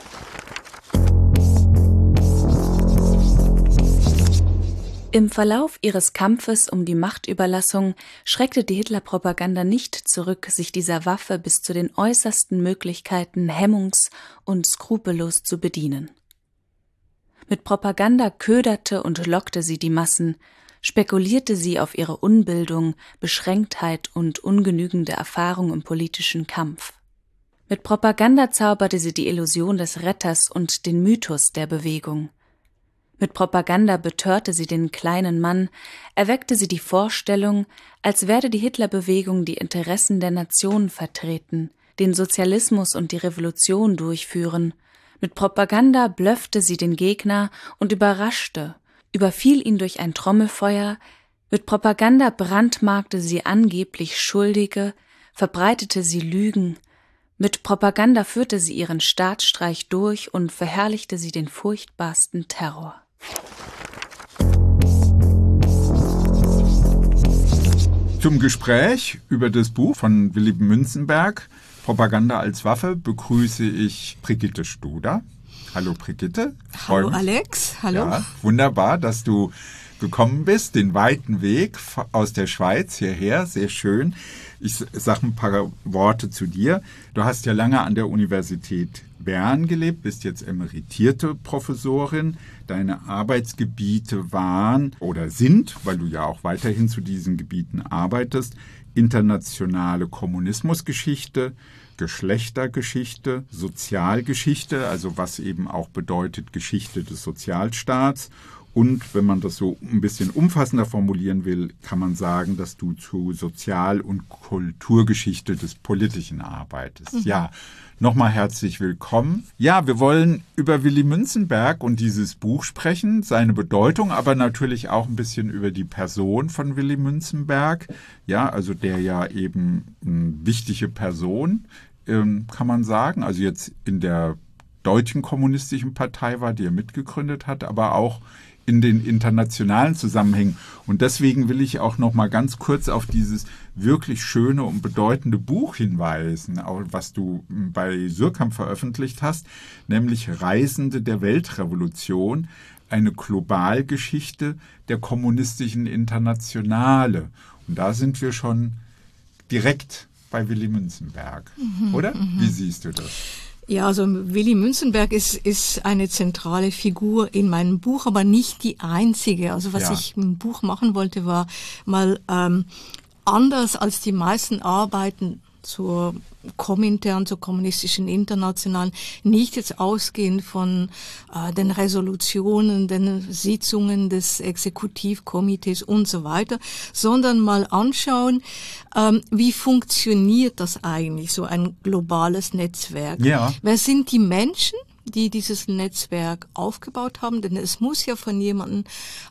Im Verlauf ihres Kampfes um die Machtüberlassung schreckte die Hitler-Propaganda nicht zurück, sich dieser Waffe bis zu den äußersten Möglichkeiten hemmungs- und skrupellos zu bedienen. Mit Propaganda köderte und lockte sie die Massen, spekulierte sie auf ihre Unbildung, Beschränktheit und ungenügende Erfahrung im politischen Kampf. Mit Propaganda zauberte sie die Illusion des Retters und den Mythos der Bewegung. Mit Propaganda betörte sie den kleinen Mann, erweckte sie die Vorstellung, als werde die Hitlerbewegung die Interessen der Nation vertreten, den Sozialismus und die Revolution durchführen. Mit Propaganda blöffte sie den Gegner und überraschte, überfiel ihn durch ein Trommelfeuer. Mit Propaganda brandmarkte sie angeblich Schuldige, verbreitete sie Lügen. Mit Propaganda führte sie ihren Staatsstreich durch und verherrlichte sie den furchtbarsten Terror. Zum Gespräch über das Buch von Willy Münzenberg, Propaganda als Waffe, begrüße ich Brigitte Studer. Hallo Brigitte. Hallo Alex. Hallo. Ja, wunderbar, dass du gekommen bist, den weiten Weg aus der Schweiz hierher, sehr schön. Ich sage ein paar Worte zu dir. Du hast ja lange an der Universität Bern gelebt, bist jetzt emeritierte Professorin. Deine Arbeitsgebiete waren oder sind, weil du ja auch weiterhin zu diesen Gebieten arbeitest, internationale Kommunismusgeschichte, Geschlechtergeschichte, Sozialgeschichte, also was eben auch bedeutet Geschichte des Sozialstaats. Und wenn man das so ein bisschen umfassender formulieren will, kann man sagen, dass du zu Sozial- und Kulturgeschichte des Politischen arbeitest. Mhm. Ja, nochmal herzlich willkommen. Ja, wir wollen über Willy Münzenberg und dieses Buch sprechen, seine Bedeutung, aber natürlich auch ein bisschen über die Person von Willy Münzenberg. Ja, also der ja eben eine wichtige Person, ähm, kann man sagen. Also jetzt in der Deutschen Kommunistischen Partei war, die er mitgegründet hat, aber auch in den internationalen Zusammenhängen. Und deswegen will ich auch noch mal ganz kurz auf dieses wirklich schöne und bedeutende Buch hinweisen, was du bei Suhrkamp veröffentlicht hast, nämlich Reisende der Weltrevolution, eine Globalgeschichte der kommunistischen Internationale. Und da sind wir schon direkt bei Willy Münzenberg, mhm, oder? Mhm. Wie siehst du das? Ja, also Willy Münzenberg ist, ist eine zentrale Figur in meinem Buch, aber nicht die einzige. Also was ja. ich im Buch machen wollte, war mal ähm, anders als die meisten Arbeiten zur Komintern, zur kommunistischen Internationalen, nicht jetzt ausgehend von äh, den Resolutionen, den Sitzungen des Exekutivkomitees und so weiter, sondern mal anschauen, ähm, wie funktioniert das eigentlich, so ein globales Netzwerk? Ja. Wer sind die Menschen, die dieses Netzwerk aufgebaut haben? Denn es muss ja von jemandem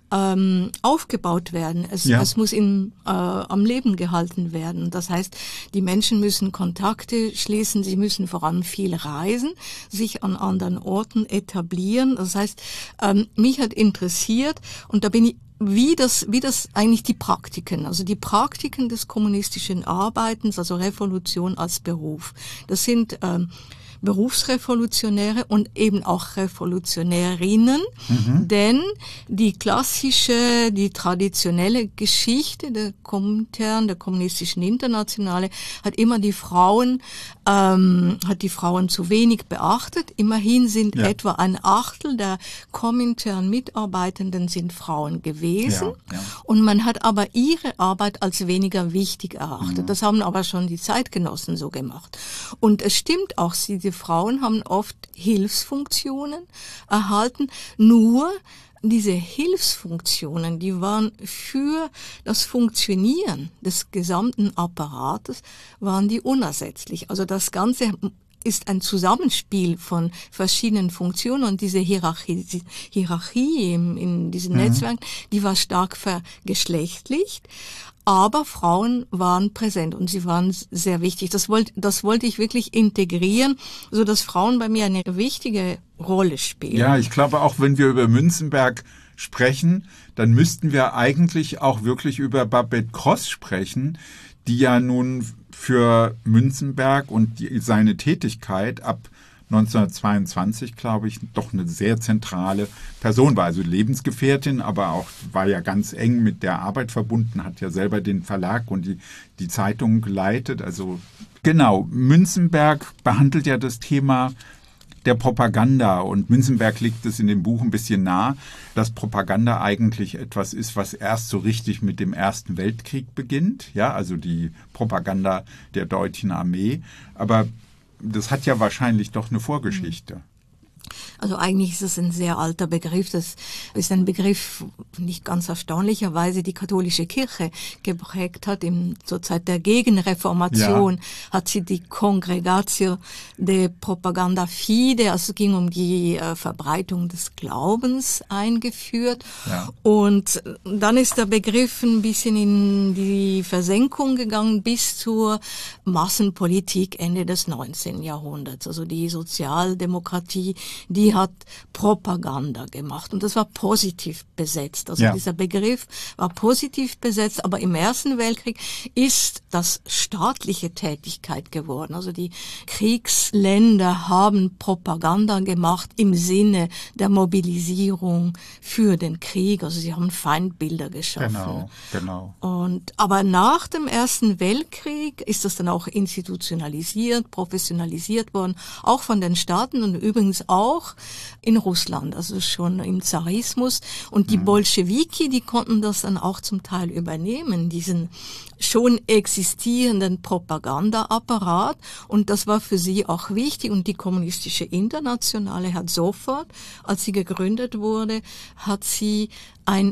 ähm, aufgebaut werden. Es, ja. es muss in, äh, am Leben gehalten werden. Das heißt, die Menschen müssen Kontakte schließen, sie müssen vor allem viel reisen, sich an anderen Orten etablieren. Das heißt, ähm, mich hat interessiert, und da bin ich wie das, wie das eigentlich die Praktiken, also die Praktiken des kommunistischen Arbeitens, also Revolution als Beruf. Das sind ähm, Berufsrevolutionäre und eben auch Revolutionärinnen, mhm. denn die klassische, die traditionelle Geschichte der Komintern, der kommunistischen Internationale, hat immer die Frauen ähm, hat die Frauen zu wenig beachtet. Immerhin sind ja. etwa ein Achtel der Komintern Mitarbeitenden sind Frauen gewesen. Ja, ja. Und man hat aber ihre Arbeit als weniger wichtig erachtet. Mhm. Das haben aber schon die Zeitgenossen so gemacht. Und es stimmt auch, diese Frauen haben oft Hilfsfunktionen erhalten, nur diese Hilfsfunktionen, die waren für das Funktionieren des gesamten Apparates, waren die unersetzlich. Also das Ganze ist ein Zusammenspiel von verschiedenen Funktionen und diese Hierarchie, Hierarchie in, in diesen mhm. Netzwerken, die war stark vergeschlechtlicht. Aber Frauen waren präsent und sie waren sehr wichtig. Das wollte, das wollte ich wirklich integrieren, so dass Frauen bei mir eine wichtige Rolle spielen. Ja, ich glaube auch, wenn wir über Münzenberg sprechen, dann müssten wir eigentlich auch wirklich über Babette Gross sprechen, die ja nun für Münzenberg und die, seine Tätigkeit ab neunzehnhundertzweiundzwanzig, glaube ich, doch eine sehr zentrale Person war. Also Lebensgefährtin, aber auch war ja ganz eng mit der Arbeit verbunden, hat ja selber den Verlag und die, die Zeitung geleitet. Also genau, Münzenberg behandelt ja das Thema der Propaganda und Münzenberg legt es in dem Buch ein bisschen nah, dass Propaganda eigentlich etwas ist, was erst so richtig mit dem Ersten Weltkrieg beginnt, ja, also die Propaganda der deutschen Armee, aber das hat ja wahrscheinlich doch eine Vorgeschichte. Also eigentlich ist es ein sehr alter Begriff. Das ist ein Begriff, nicht ganz erstaunlicherweise die katholische Kirche geprägt hat. In, zur Zeit der Gegenreformation ja. hat sie die Congregatio de Propaganda Fide, also es ging um die äh, Verbreitung des Glaubens, eingeführt. Ja. Und dann ist der Begriff ein bisschen in die Versenkung gegangen bis zur Massenpolitik Ende des neunzehnten Jahrhunderts. Also die Sozialdemokratie, die hat Propaganda gemacht und das war positiv besetzt. Also ja. dieser Begriff war positiv besetzt, aber im Ersten Weltkrieg ist das staatliche Tätigkeit geworden. Also die Kriegsländer haben Propaganda gemacht im Sinne der Mobilisierung für den Krieg. Also sie haben Feindbilder geschaffen. Genau, genau. Und, aber nach dem Ersten Weltkrieg ist das dann auch institutionalisiert, professionalisiert worden, auch von den Staaten und übrigens auch in Russland, also schon im Zarismus. Und die mhm. Bolschewiki, die konnten das dann auch zum Teil übernehmen, diesen schon existierenden Propagandaapparat. Und das war für sie auch wichtig. Und die Kommunistische Internationale hat sofort, als sie gegründet wurde, hat sie ein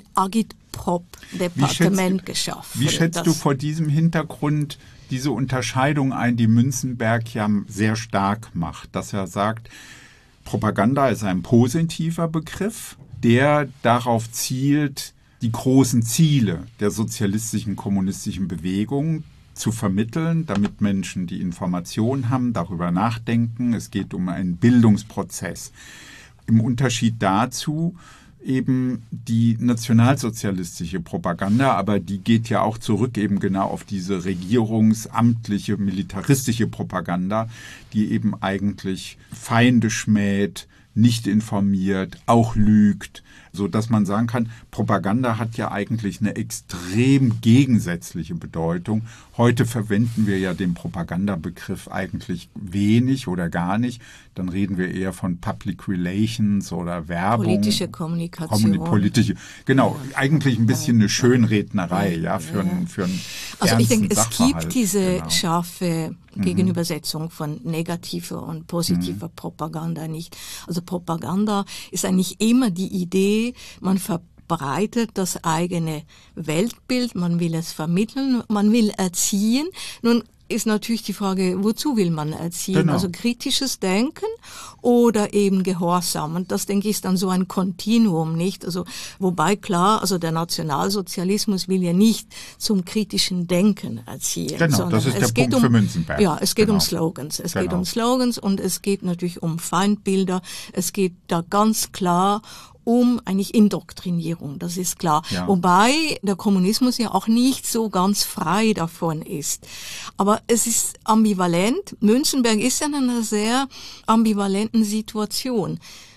Agitprop-Departement geschaffen. Wie schätzt das, du vor diesem Hintergrund diese Unterscheidung ein, die Münzenberg ja sehr stark macht, dass er sagt, Propaganda ist ein positiver Begriff, der darauf zielt, die großen Ziele der sozialistischen, kommunistischen Bewegung zu vermitteln, damit Menschen die Information haben, darüber nachdenken. Es geht um einen Bildungsprozess. Im Unterschied dazu eben die nationalsozialistische Propaganda, aber die geht ja auch zurück eben genau auf diese regierungsamtliche, militaristische Propaganda, die eben eigentlich Feinde schmäht, nicht informiert, auch lügt, so dass man sagen kann, Propaganda hat ja eigentlich eine extrem gegensätzliche Bedeutung. Heute verwenden wir ja den Propagandabegriff eigentlich wenig oder gar nicht. Dann reden wir eher von Public Relations oder Werbung. Politische Kommunikation. Kommuni- politische, genau, eigentlich ein bisschen eine Schönrednerei, ja, für einen für einen Also ich denke, es Sachverhalt. gibt diese genau. scharfe Gegenübersetzung von negativer und positiver mhm. Propaganda nicht. Also Propaganda ist eigentlich immer die Idee, man verbreitet das eigene Weltbild, man will es vermitteln, man will erziehen. Nun ist natürlich die Frage, wozu will man erziehen? Genau. Also kritisches Denken oder eben Gehorsam. Und das, denke ich, ist dann so ein Kontinuum, nicht? Also, wobei klar, also der Nationalsozialismus will ja nicht zum kritischen Denken erziehen. Genau, sondern das ist der Punkt um, für Münzenberg. Ja, es geht genau. um Slogans. Es genau. geht um Slogans und es geht natürlich um Feindbilder. Es geht da ganz klar um eigentlich Indoktrinierung, das ist klar. Ja. Wobei der Kommunismus ja auch nicht so ganz frei davon ist. Aber es ist ambivalent. Münzenberg ist ja in einer sehr ambivalenten Situation.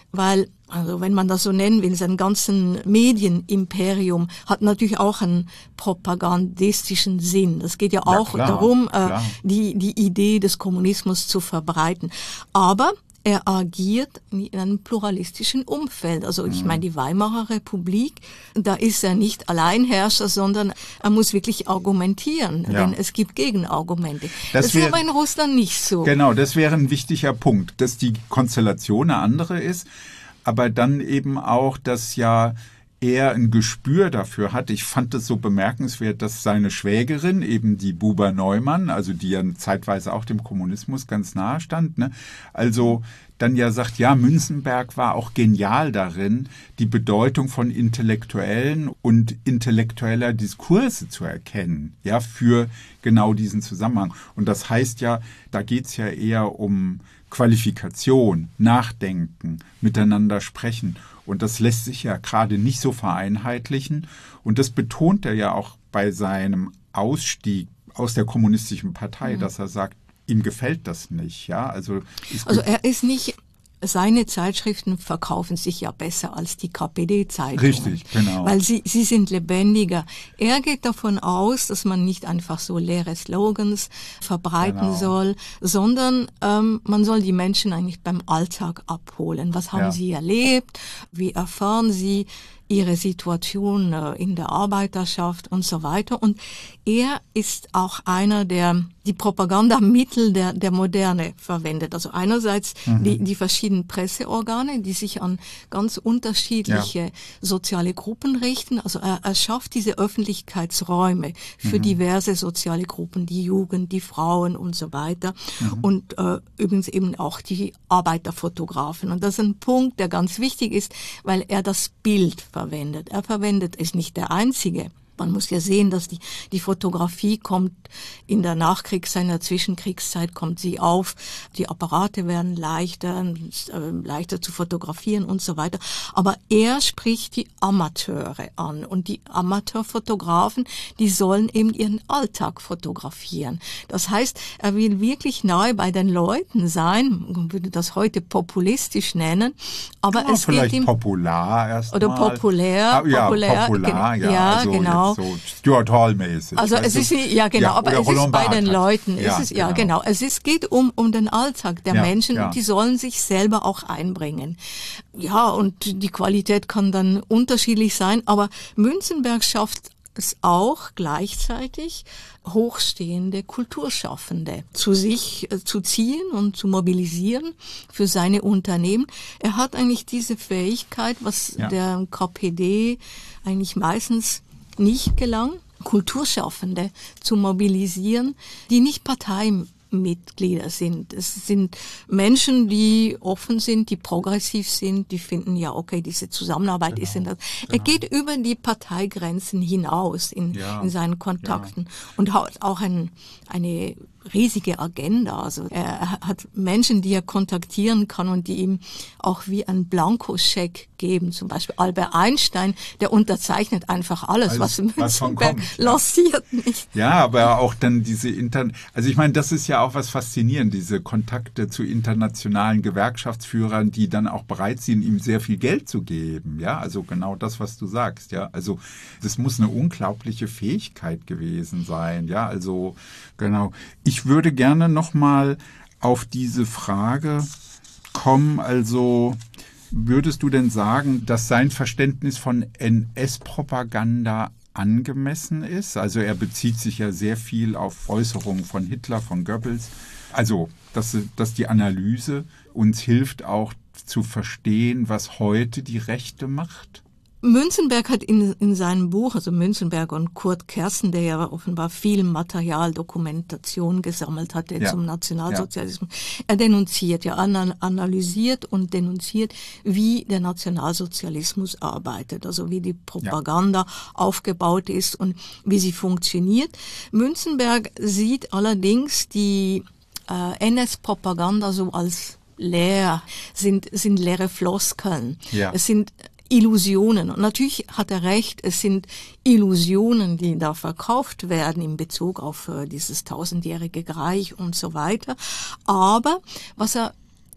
weil, also wenn man das so nennen will, sein ganzen Medienimperium hat natürlich auch einen propagandistischen Sinn. Das geht ja auch ja, klar, darum, klar. Äh, die, die Idee des Kommunismus zu verbreiten. Aber er agiert in einem pluralistischen Umfeld. Also ich meine, die Weimarer Republik, da ist er nicht Alleinherrscher, sondern er muss wirklich argumentieren, ja. denn es gibt Gegenargumente. Das, das wär, ist aber in Russland nicht so. Genau, das wäre ein wichtiger Punkt, dass die Konstellation eine andere ist, aber dann eben auch, dass ja er ein Gespür dafür hat. Ich fand es so bemerkenswert, dass seine Schwägerin, eben die Buber Neumann, also die ja zeitweise auch dem Kommunismus ganz nahe stand, ne, also dann ja sagt, ja, Münzenberg war auch genial darin, die Bedeutung von intellektuellen und intellektueller Diskurse zu erkennen, ja, für genau diesen Zusammenhang. Und das heißt ja, da geht's ja eher um Qualifikation, Nachdenken, miteinander sprechen. Und das lässt sich ja gerade nicht so vereinheitlichen. Und das betont er ja auch bei seinem Ausstieg aus der kommunistischen Partei, mhm. dass er sagt, ihm gefällt das nicht. Ja, also, also er ist nicht... Seine Zeitschriften verkaufen sich ja besser als die K P D-Zeitungen. Richtig, genau. Weil sie, sie sind lebendiger. Er geht davon aus, dass man nicht einfach so leere Slogans verbreiten genau. soll, sondern ähm, man soll die Menschen eigentlich beim Alltag abholen. Was haben ja. sie erlebt? Wie erfahren sie ihre Situation in der Arbeiterschaft und so weiter. Und er ist auch einer, der die Propagandamittel der, der Moderne verwendet. Also einerseits mhm. die, die verschiedenen Presseorgane, die sich an ganz unterschiedliche ja. soziale Gruppen richten. Also er, er schafft diese Öffentlichkeitsräume für mhm. diverse soziale Gruppen, die Jugend, die Frauen und so weiter. Mhm. Und äh, übrigens eben auch die Arbeiterfotografen. Und das ist ein Punkt, der ganz wichtig ist, weil er das Bild verwendet. Er verwendet es nicht der Einzige. Man muss ja sehen, dass die, die Fotografie kommt in der Nachkriegszeit, in der Zwischenkriegszeit kommt sie auf. Die Apparate werden leichter, äh, leichter zu fotografieren und so weiter. Aber er spricht die Amateure an. Und die Amateurfotografen, die sollen eben ihren Alltag fotografieren. Das heißt, er will wirklich nahe bei den Leuten sein. Man würde das heute populistisch nennen. Aber ja, es vielleicht geht ihm, popular erstmal. Oder populär. Ah, ja, populär, popular, ja. ja also genau. So Stuart Hall-mäßig. Also es ist, ja genau, ja, aber es ist bei den Leuten, ja, es ist, ja genau. genau, es ist, geht um, um den Alltag der ja, Menschen ja. und die sollen sich selber auch einbringen. Ja, und die Qualität kann dann unterschiedlich sein, aber Münzenberg schafft es auch gleichzeitig, hochstehende Kulturschaffende zu sich äh, zu ziehen und zu mobilisieren für seine Unternehmen. Er hat eigentlich diese Fähigkeit, was ja. der K P D eigentlich meistens nicht gelang, Kulturschaffende zu mobilisieren, die nicht Parteimitglieder sind. Es sind Menschen, die offen sind, die progressiv sind, die finden, ja, okay, diese Zusammenarbeit genau, ist in das. Genau. Er geht über die Parteigrenzen hinaus in, ja, in seinen Kontakten ja. und hat auch ein, eine riesige Agenda. Also er hat Menschen, die er kontaktieren kann und die ihm auch wie ein Blankoscheck geben. Zum Beispiel Albert Einstein, der unterzeichnet einfach alles, alles was Münzenberg was lanciert ja. nicht. Ja, aber auch dann diese Intern... Also ich meine, das ist ja auch was faszinierend, diese Kontakte zu internationalen Gewerkschaftsführern, die dann auch bereit sind, ihm sehr viel Geld zu geben. Ja, also genau das, was du sagst. Ja, also das muss eine unglaubliche Fähigkeit gewesen sein. Ja, also genau. Ich würde gerne noch mal auf diese Frage kommen. Also würdest du denn sagen, dass sein Verständnis von N S-Propaganda angemessen ist? Also er bezieht sich ja sehr viel auf Äußerungen von Hitler, von Goebbels. Also dass, dass die Analyse uns hilft, auch zu verstehen, was heute die Rechte macht? Münzenberg hat in, in seinem Buch, also Münzenberg und Kurt Kersten, der ja offenbar viel Material, Dokumentation gesammelt hatte ja. zum Nationalsozialismus, ja. er denunziert, ja, analysiert und denunziert, wie der Nationalsozialismus arbeitet, also wie die Propaganda ja. aufgebaut ist und wie sie funktioniert. Münzenberg sieht allerdings die äh, N S-Propaganda so als leer, sind, sind leere Floskeln. Ja. Es sind Illusionen. Und natürlich hat er recht, es sind Illusionen, die da verkauft werden in Bezug auf äh, dieses tausendjährige Reich und so weiter. Aber was er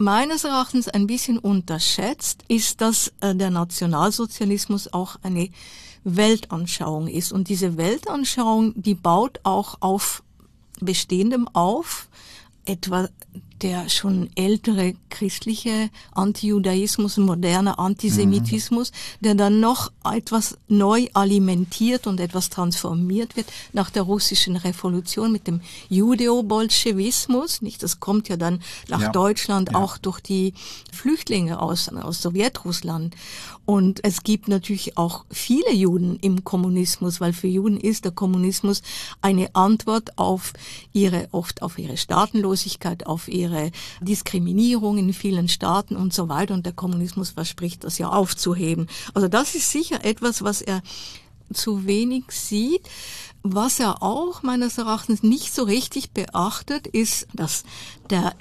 meines Erachtens ein bisschen unterschätzt, ist, dass äh, der Nationalsozialismus auch eine Weltanschauung ist. Und diese Weltanschauung, die baut auch auf Bestehendem auf, etwa der schon ältere christliche Antijudaismus, moderner Antisemitismus, mhm. der dann noch etwas neu alimentiert und etwas transformiert wird nach der russischen Revolution mit dem Judeo-Bolschewismus. Nicht, das kommt ja dann nach ja. Deutschland ja. auch durch die Flüchtlinge aus, aus Sowjetrussland. Und es gibt natürlich auch viele Juden im Kommunismus, weil für Juden ist der Kommunismus eine Antwort auf ihre, oft auf ihre Staatenlosigkeit, auf ihre Diskriminierung in vielen Staaten und so weiter. Und der Kommunismus verspricht, das ja aufzuheben. Also das ist sicher etwas, was er zu wenig sieht. Was er auch meines Erachtens nicht so richtig beachtet, ist, dass der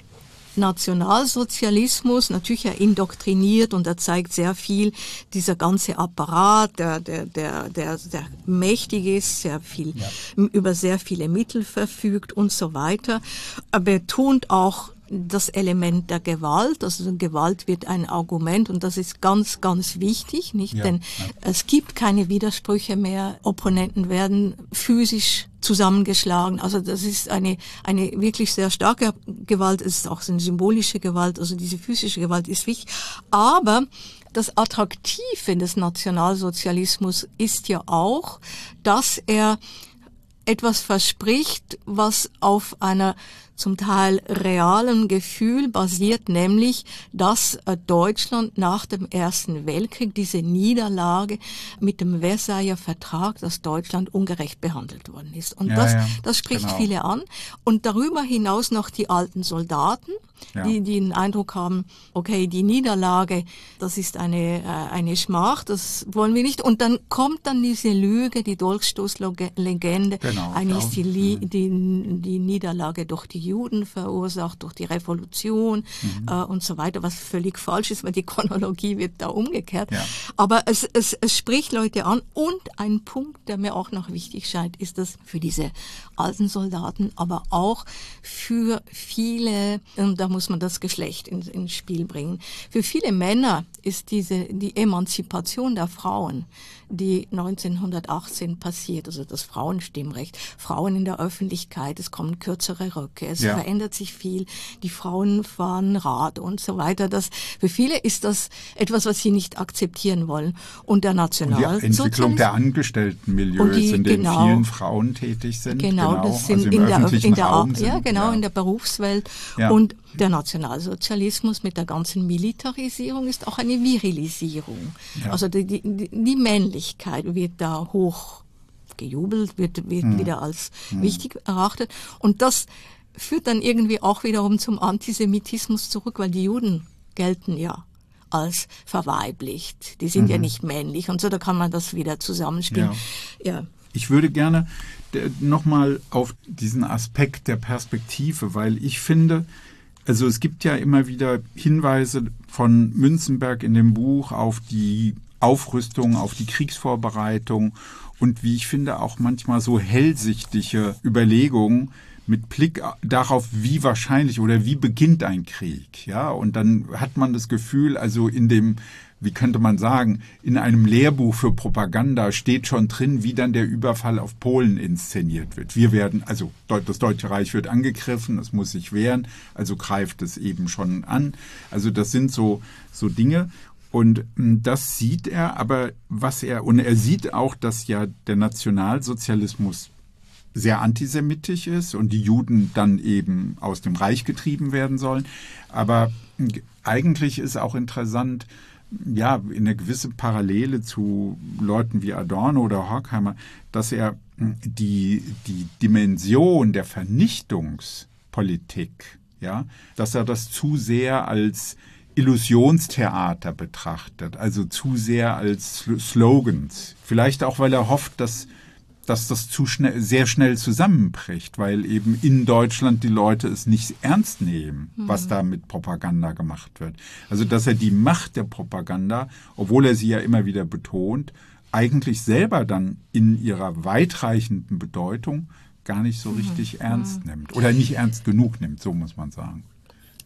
Nationalsozialismus natürlich ja indoktriniert und er zeigt sehr viel, dieser ganze Apparat, der, der, der, der, der mächtig ist, sehr viel, ja. über sehr viele Mittel verfügt und so weiter. Er betont auch das Element der Gewalt, also Gewalt wird ein Argument und das ist ganz, ganz wichtig, nicht? Ja, Denn ja. es gibt keine Widersprüche mehr, Opponenten werden physisch zusammengeschlagen, also das ist eine eine wirklich sehr starke Gewalt, es ist auch eine symbolische Gewalt, also diese physische Gewalt ist wichtig, aber das Attraktive des Nationalsozialismus ist ja auch, dass er etwas verspricht, was auf einer zum Teil realen Gefühl basiert, nämlich, dass Deutschland nach dem Ersten Weltkrieg diese Niederlage mit dem Versailler Vertrag, dass Deutschland ungerecht behandelt worden ist. Und ja, das, ja, das spricht genau. viele an. Und darüber hinaus noch die alten Soldaten, ja. die, die den Eindruck haben, okay, die Niederlage, das ist eine, eine Schmach, das wollen wir nicht. Und dann kommt dann diese Lüge, die Dolchstoßlegende, genau, eigentlich ist die, die, die Niederlage durch die Juden verursacht, durch die Revolution mhm. äh, und so weiter, was völlig falsch ist, weil die Chronologie wird da umgekehrt. Ja. Aber es, es, es spricht Leute an. Und ein Punkt, der mir auch noch wichtig scheint, ist, dass für diese alten Soldaten, aber auch für viele, und da muss man das Geschlecht ins, ins Spiel bringen, für viele Männer ist diese die Emanzipation der Frauen, die neunzehnhundertachtzehn passiert, also das Frauenstimmrecht, Frauen in der Öffentlichkeit, es kommen kürzere Röcke, es ja. verändert sich viel, die Frauen fahren Rad und so weiter. Das, für viele ist das etwas, was sie nicht akzeptieren wollen. Und der Nationalsozialismus... Und die Entwicklung der Angestelltenmilieus, die, in denen genau, vielen Frauen tätig sind. Genau, genau das sind also im in öffentlichen der, in Raum der, sind. Ja, genau, ja. in der Berufswelt. Ja. Und der Nationalsozialismus mit der ganzen Militarisierung ist auch eine Virilisierung. Ja. Also die, die, die Männlichkeit wird da hoch gejubelt, wird, wird hm. wieder als hm. wichtig erachtet. Und das führt dann irgendwie auch wiederum zum Antisemitismus zurück, weil die Juden gelten ja als verweiblicht. Die sind mhm. ja nicht männlich und so, da kann man das wieder zusammenspielen. Ja. Ja. Ich würde gerne nochmal auf diesen Aspekt der Perspektive, weil ich finde, also es gibt ja immer wieder Hinweise von Münzenberg in dem Buch auf die Aufrüstung, auf die Kriegsvorbereitung und wie ich finde auch manchmal so hellsichtige Überlegungen mit Blick darauf, wie wahrscheinlich oder wie beginnt ein Krieg. Ja, und dann hat man das Gefühl, also in dem, wie könnte man sagen, in einem Lehrbuch für Propaganda steht schon drin, wie dann der Überfall auf Polen inszeniert wird. Wir werden, also das Deutsche Reich wird angegriffen, es muss sich wehren, also greift es eben schon an. Also das sind so, so Dinge. Und das sieht er, aber was er, und er sieht auch, dass ja der Nationalsozialismus sehr antisemitisch ist und die Juden dann eben aus dem Reich getrieben werden sollen. Aber eigentlich ist auch interessant, ja, in eine gewisse Parallele zu Leuten wie Adorno oder Horkheimer, dass er die, die Dimension der Vernichtungspolitik, ja, dass er das zu sehr als Illusionstheater betrachtet, also zu sehr als Slogans. Vielleicht auch, weil er hofft, dass dass das zu schnell, sehr schnell zusammenbricht, weil eben in Deutschland die Leute es nicht ernst nehmen, mhm. was da mit Propaganda gemacht wird. Also dass er die Macht der Propaganda, obwohl er sie ja immer wieder betont, eigentlich selber dann in ihrer weitreichenden Bedeutung gar nicht so richtig mhm. ernst nimmt oder nicht ernst genug nimmt, so muss man sagen.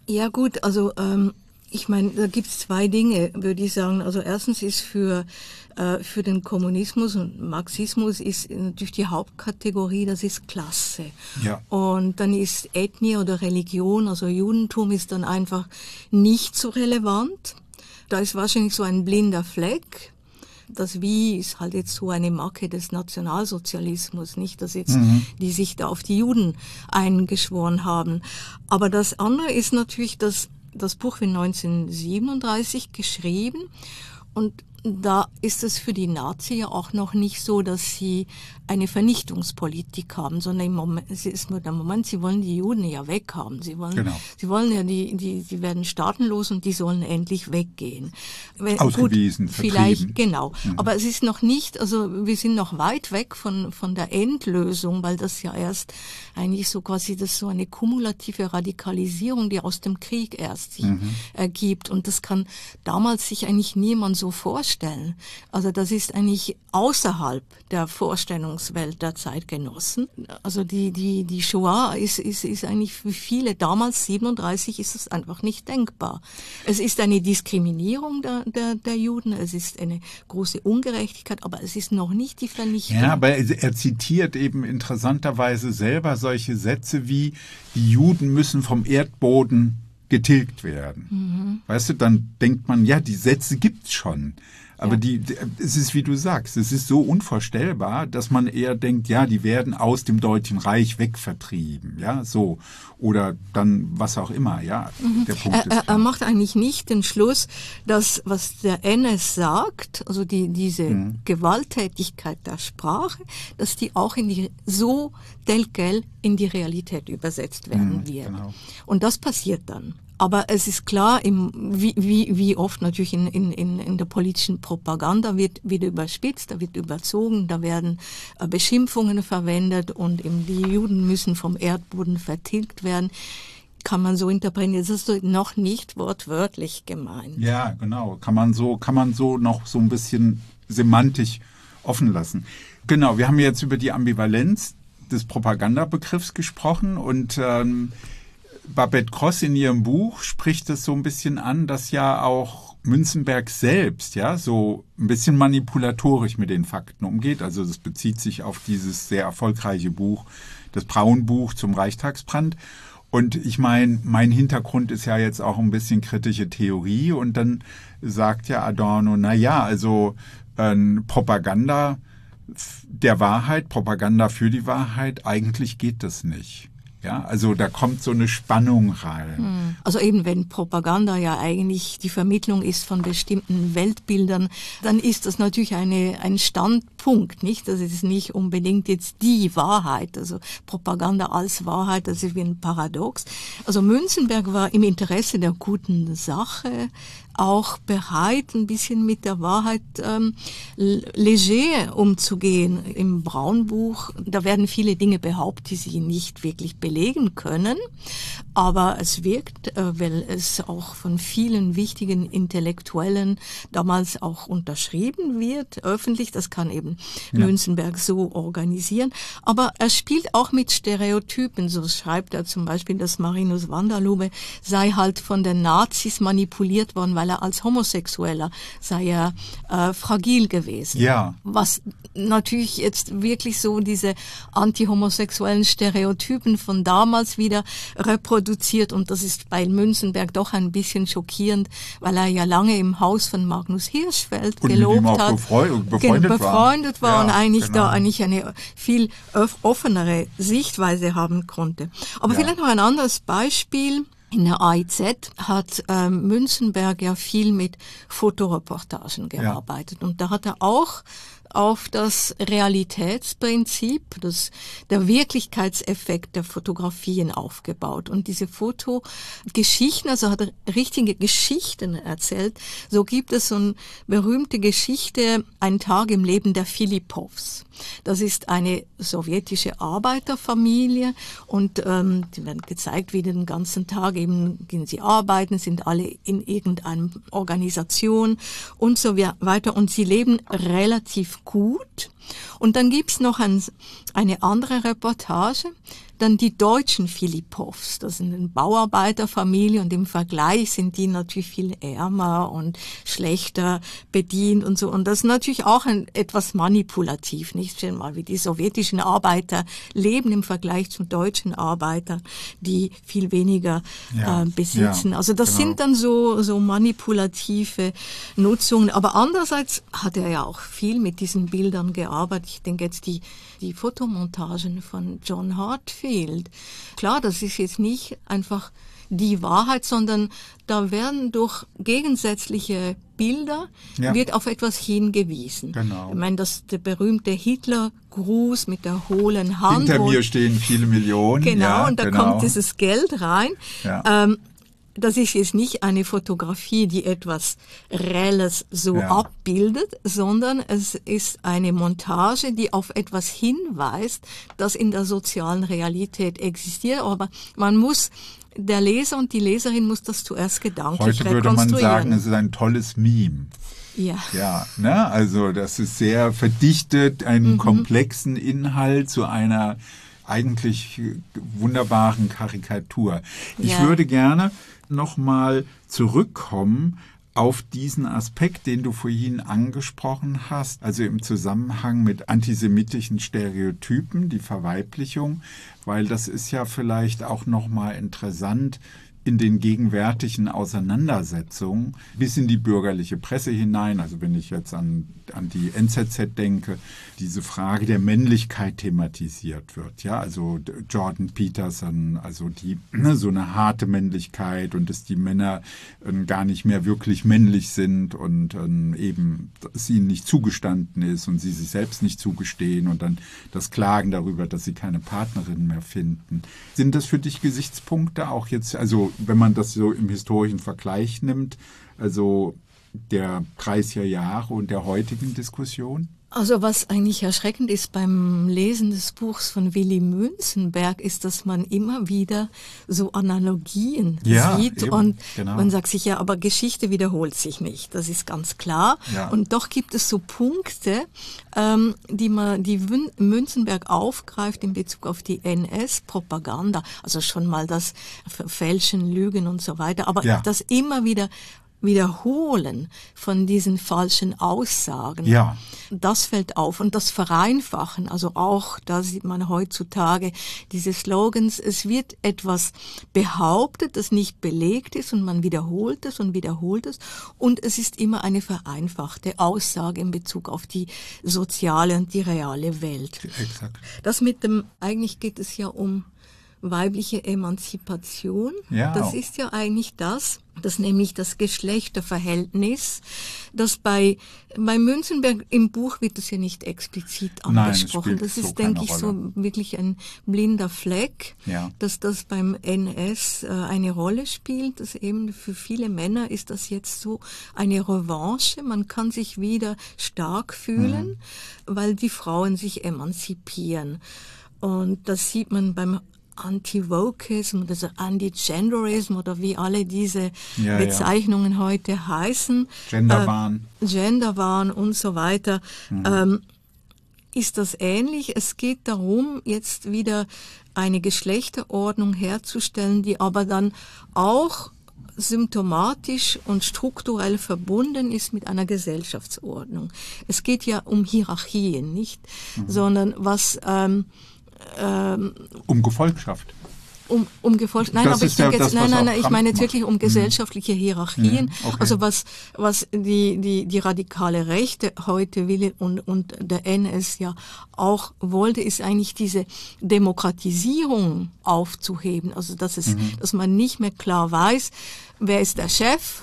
Ja gut, also ähm, ich meine, da gibt es zwei Dinge, würde ich sagen. Also erstens ist für äh, für den Kommunismus und Marxismus ist natürlich die Hauptkategorie, das ist Klasse. Ja. Und dann ist Ethnie oder Religion, also Judentum ist dann einfach nicht so relevant. Da ist wahrscheinlich so ein blinder Fleck. Das Wie ist halt jetzt so eine Macke des Nationalsozialismus, nicht, dass jetzt mhm. die sich da auf die Juden eingeschworen haben. Aber das andere ist natürlich, dass das Buch wird neunzehnhundertsiebenunddreißig geschrieben und da ist es für die Nazis ja auch noch nicht so, dass sie eine Vernichtungspolitik haben, sondern im Moment, es ist nur der Moment, sie wollen die Juden ja weghaben. Sie wollen, genau. sie wollen ja, die, die, die werden staatenlos und die sollen endlich weggehen. Ausgewiesen, Gut, vielleicht, genau. Mhm. Aber es ist noch nicht, also wir sind noch weit weg von, von der Endlösung, weil das ja erst eigentlich so quasi, das so eine kumulative Radikalisierung, die aus dem Krieg erst sich mhm. ergibt. Und das kann damals sich eigentlich niemand so vorstellen. Also das ist eigentlich außerhalb der Vorstellungswelt der Zeitgenossen. Also die, die, die Shoah ist, ist, ist eigentlich für viele, damals siebenunddreißig, ist es einfach nicht denkbar. Es ist eine Diskriminierung der, der, der Juden, es ist eine große Ungerechtigkeit, aber es ist noch nicht die Vernichtung. Ja, aber er, er zitiert eben interessanterweise selber solche Sätze wie, die Juden müssen vom Erdboden getilgt werden. Mhm. Weißt du, dann denkt man, ja, die Sätze gibt's schon. Aber ja. die, es ist, wie du sagst, es ist so unvorstellbar, dass man eher denkt, ja, die werden aus dem Deutschen Reich wegvertrieben, ja, so. Oder dann was auch immer, ja. Mhm. Der Punkt er, ist klar. Er macht eigentlich nicht den Schluss, dass, was der N S sagt, also die, diese mhm. Gewalttätigkeit der Sprache, dass die auch in die, so telquel in die Realität übersetzt werden mhm, wird. Genau. Und das passiert dann. Aber es ist klar, im, wie, wie, wie oft natürlich in, in, in der politischen Propaganda wird, wird überspitzt, da wird überzogen, da werden äh, Beschimpfungen verwendet und eben die Juden müssen vom Erdboden vertilgt werden. Kann man so interpretieren. Das ist noch nicht wortwörtlich gemeint. Ja, genau. Kann man so, kann man so noch so ein bisschen semantisch offen lassen. Genau. Wir haben jetzt über die Ambivalenz des Propagandabegriffs gesprochen und ähm, Babette Gross in ihrem Buch spricht es so ein bisschen an, dass ja auch Münzenberg selbst ja so ein bisschen manipulatorisch mit den Fakten umgeht. Also das bezieht sich auf dieses sehr erfolgreiche Buch, das Braunbuch zum Reichstagsbrand. Und ich meine, mein Hintergrund ist ja jetzt auch ein bisschen kritische Theorie und dann sagt ja Adorno, na ja, also äh, Propaganda der Wahrheit, Propaganda für die Wahrheit, eigentlich geht das nicht. Ja, also da kommt so eine Spannung rein. Also eben, wenn Propaganda ja eigentlich die Vermittlung ist von bestimmten Weltbildern, dann ist das natürlich eine, ein Standpunkt, nicht? Das ist nicht unbedingt jetzt die Wahrheit. Also Propaganda als Wahrheit, das ist wie ein Paradox. Also Münzenberg war im Interesse der guten Sache auch bereit, ein bisschen mit der Wahrheit ähm, leger umzugehen. Im Braunbuch, da werden viele Dinge behauptet, die sie nicht wirklich belegen können, aber es wirkt, äh, weil es auch von vielen wichtigen Intellektuellen damals auch unterschrieben wird, öffentlich, das kann eben ja. Münzenberg so organisieren, aber er spielt auch mit Stereotypen, so schreibt er zum Beispiel, dass Marinus Vanderlube sei halt von den Nazis manipuliert worden, weil er als Homosexueller sei er äh, fragil gewesen. Ja. Was natürlich jetzt wirklich so diese antihomosexuellen Stereotypen von damals wieder reproduziert und das ist bei Münzenberg doch ein bisschen schockierend, weil er ja lange im Haus von Magnus Hirschfeld und gelobt mit ihm auch hat, befreundet, befreundet, befreundet war, war ja, und eigentlich genau. da eigentlich eine viel offenere Sichtweise haben konnte. Aber ja. vielleicht noch ein anderes Beispiel. In der A I Z hat ähm, Münzenberg ja viel mit Fotoreportagen gearbeitet ja. und da hat er auch auf das Realitätsprinzip, das, der Wirklichkeitseffekt der Fotografien aufgebaut. Und diese Fotogeschichten, also hat er richtige Geschichten erzählt. So gibt es so eine berühmte Geschichte, ein Tag im Leben der Filipows. Das ist eine sowjetische Arbeiterfamilie und ähm, die werden gezeigt, wie den ganzen Tag eben gehen sie arbeiten, sind alle in irgendeiner Organisation und so weiter und sie leben relativ gut. Und dann gibt's noch ein, eine andere Reportage, dann die deutschen Filipows. Das sind eine Bauarbeiterfamilie und im Vergleich sind die natürlich viel ärmer und schlechter bedient und so. Und das ist natürlich auch ein, etwas manipulativ, nicht? Stell mal, wie die sowjetischen Arbeiter leben im Vergleich zu deutschen Arbeitern, die viel weniger ja, äh, besitzen. ja, also das genau. sind dann so, so manipulative Nutzungen. Aber andererseits hat er ja auch viel mit diesen Bildern gearbeitet. Ich denke jetzt die, die Fotomontagen von John Hartfield. Klar, das ist jetzt nicht einfach die Wahrheit, sondern da werden durch gegensätzliche Bilder ja. wird auf etwas hingewiesen. Genau. Ich meine, das der berühmte Hitlergruß mit der hohlen Hand. Hinter mir stehen viele Millionen. Genau, ja, und da genau. kommt dieses Geld rein. Ja. Ähm, das ist jetzt nicht eine Fotografie, die etwas Reelles so ja. abbildet, sondern es ist eine Montage, die auf etwas hinweist, das in der sozialen Realität existiert. Aber man muss, der Leser und die Leserin muss das zuerst gedanklich Heute würde man sagen, es ist ein tolles Meme. Ja. Ja, ne? Also das ist sehr verdichtet, einen mhm. komplexen Inhalt zu einer eigentlich wunderbaren Karikatur. Ich ja. würde gerne nochmal zurückkommen auf diesen Aspekt, den du vorhin angesprochen hast, also im Zusammenhang mit antisemitischen Stereotypen, die Verweiblichung, weil das ist ja vielleicht auch nochmal interessant in den gegenwärtigen Auseinandersetzungen bis in die bürgerliche Presse hinein. Also wenn ich jetzt an, an die N Z Z denke, diese Frage der Männlichkeit thematisiert wird. Ja, also Jordan Peterson, also die ne, so eine harte Männlichkeit und dass die Männer äh, gar nicht mehr wirklich männlich sind und äh, eben es ihnen nicht zugestanden ist und sie sich selbst nicht zugestehen und dann das Klagen darüber, dass sie keine Partnerin mehr finden. Sind das für dich Gesichtspunkte auch jetzt, also wenn man das so im historischen Vergleich nimmt, also der dreißiger Jahre und der heutigen Diskussion? Also was eigentlich erschreckend ist beim Lesen des Buchs von Willy Münzenberg, ist, dass man immer wieder so Analogien ja, sieht eben, und genau. man sagt sich ja, aber Geschichte wiederholt sich nicht, das ist ganz klar. Ja. Und doch gibt es so Punkte, ähm, die man, die Münzenberg aufgreift in Bezug auf die N S-Propaganda, also schon mal das Fälschen, Lügen und so weiter, aber ja. das immer wieder Wiederholen von diesen falschen Aussagen. Ja. Das fällt auf. Und das Vereinfachen, also auch, da sieht man heutzutage diese Slogans, es wird etwas behauptet, das nicht belegt ist und man wiederholt es und wiederholt es. Und es ist immer eine vereinfachte Aussage in Bezug auf die soziale und die reale Welt. Exakt. Das mit dem, eigentlich geht es ja um weibliche Emanzipation. Ja. Das ist ja eigentlich das, das nämlich das Geschlechterverhältnis, das bei, bei Münzenberg im Buch wird das ja nicht explizit angesprochen. Nein, das so ist, denke ich, Rolle. so wirklich ein blinder Fleck, ja. dass das beim N S äh, eine Rolle spielt. Dass eben für viele Männer ist das jetzt so eine Revanche. Man kann sich wieder stark fühlen, mhm. weil die Frauen sich emanzipieren. Und das sieht man beim Anti-Vokism oder so Anti-Genderism oder wie alle diese ja, Bezeichnungen ja. heute heißen. Genderwahn. Äh, Genderwahn und so weiter. Mhm. Ähm, ist das ähnlich? Es geht darum, jetzt wieder eine Geschlechterordnung herzustellen, die aber dann auch symptomatisch und strukturell verbunden ist mit einer Gesellschaftsordnung. Es geht ja um Hierarchien, nicht? Mhm. Sondern was ähm, Ähm, um Gefolgschaft. Um, um Gefolgschaft. Nein, das aber ich denke ja jetzt, das, nein, nein, nein, ich meine jetzt macht. wirklich um gesellschaftliche Hierarchien. Mhm, okay. Also was, was die, die, die radikale Rechte heute will und, und der N S ja auch wollte, ist eigentlich diese Demokratisierung aufzuheben. Also, dass es, mhm. dass man nicht mehr klar weiß, wer ist der Chef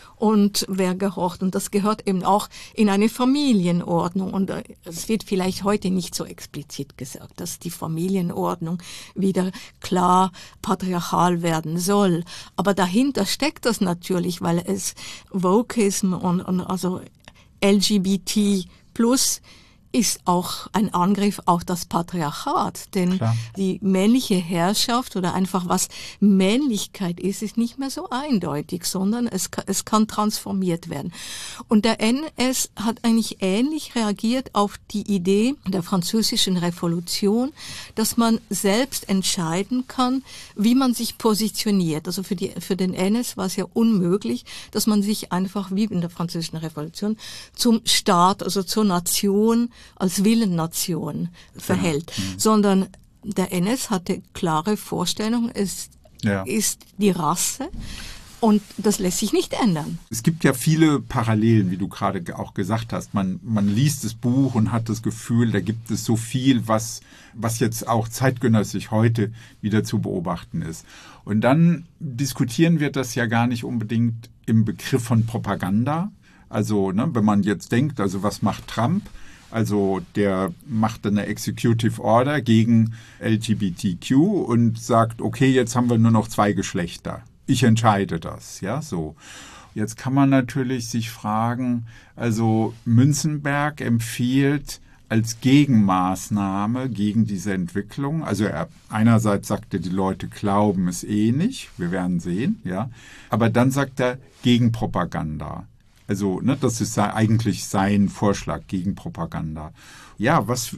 und wer gehorcht. Und das gehört eben auch in eine Familienordnung. Und es wird vielleicht heute nicht so explizit gesagt, dass die Familienordnung wieder klar patriarchal werden soll. Aber dahinter steckt das natürlich, weil es Wokism und, und also L G B T plus ist auch ein Angriff auf das Patriarchat, denn Klar. die männliche Herrschaft oder einfach was Männlichkeit ist, ist nicht mehr so eindeutig, sondern es kann, es kann transformiert werden. Und der N S hat eigentlich ähnlich reagiert auf die Idee der französischen Revolution, dass man selbst entscheiden kann, wie man sich positioniert. Also für die, für den N S war es ja unmöglich, dass man sich einfach wie in der französischen Revolution zum Staat, also zur Nation, als Willennation verhält, ja. mhm. sondern der N S hatte klare Vorstellungen, es ja. ist die Rasse und das lässt sich nicht ändern. Es gibt ja viele Parallelen, wie du gerade auch gesagt hast. Man, man liest das Buch und hat das Gefühl, da gibt es so viel, was, was jetzt auch zeitgenössisch heute wieder zu beobachten ist. Und dann diskutieren wir das ja gar nicht unbedingt im Begriff von Propaganda. Also ne, wenn man jetzt denkt, also was macht Trump? Also der macht eine Executive Order gegen L G B T Q und sagt, okay, jetzt haben wir nur noch zwei Geschlechter. Ich entscheide das, ja, so. Jetzt kann man natürlich sich fragen, also Münzenberg empfiehlt als Gegenmaßnahme gegen diese Entwicklung, also er einerseits sagte, die Leute glauben es eh nicht, wir werden sehen, ja, aber dann sagt er Gegenpropaganda. Also, ne, das ist eigentlich sein Vorschlag gegen Propaganda. Ja, was,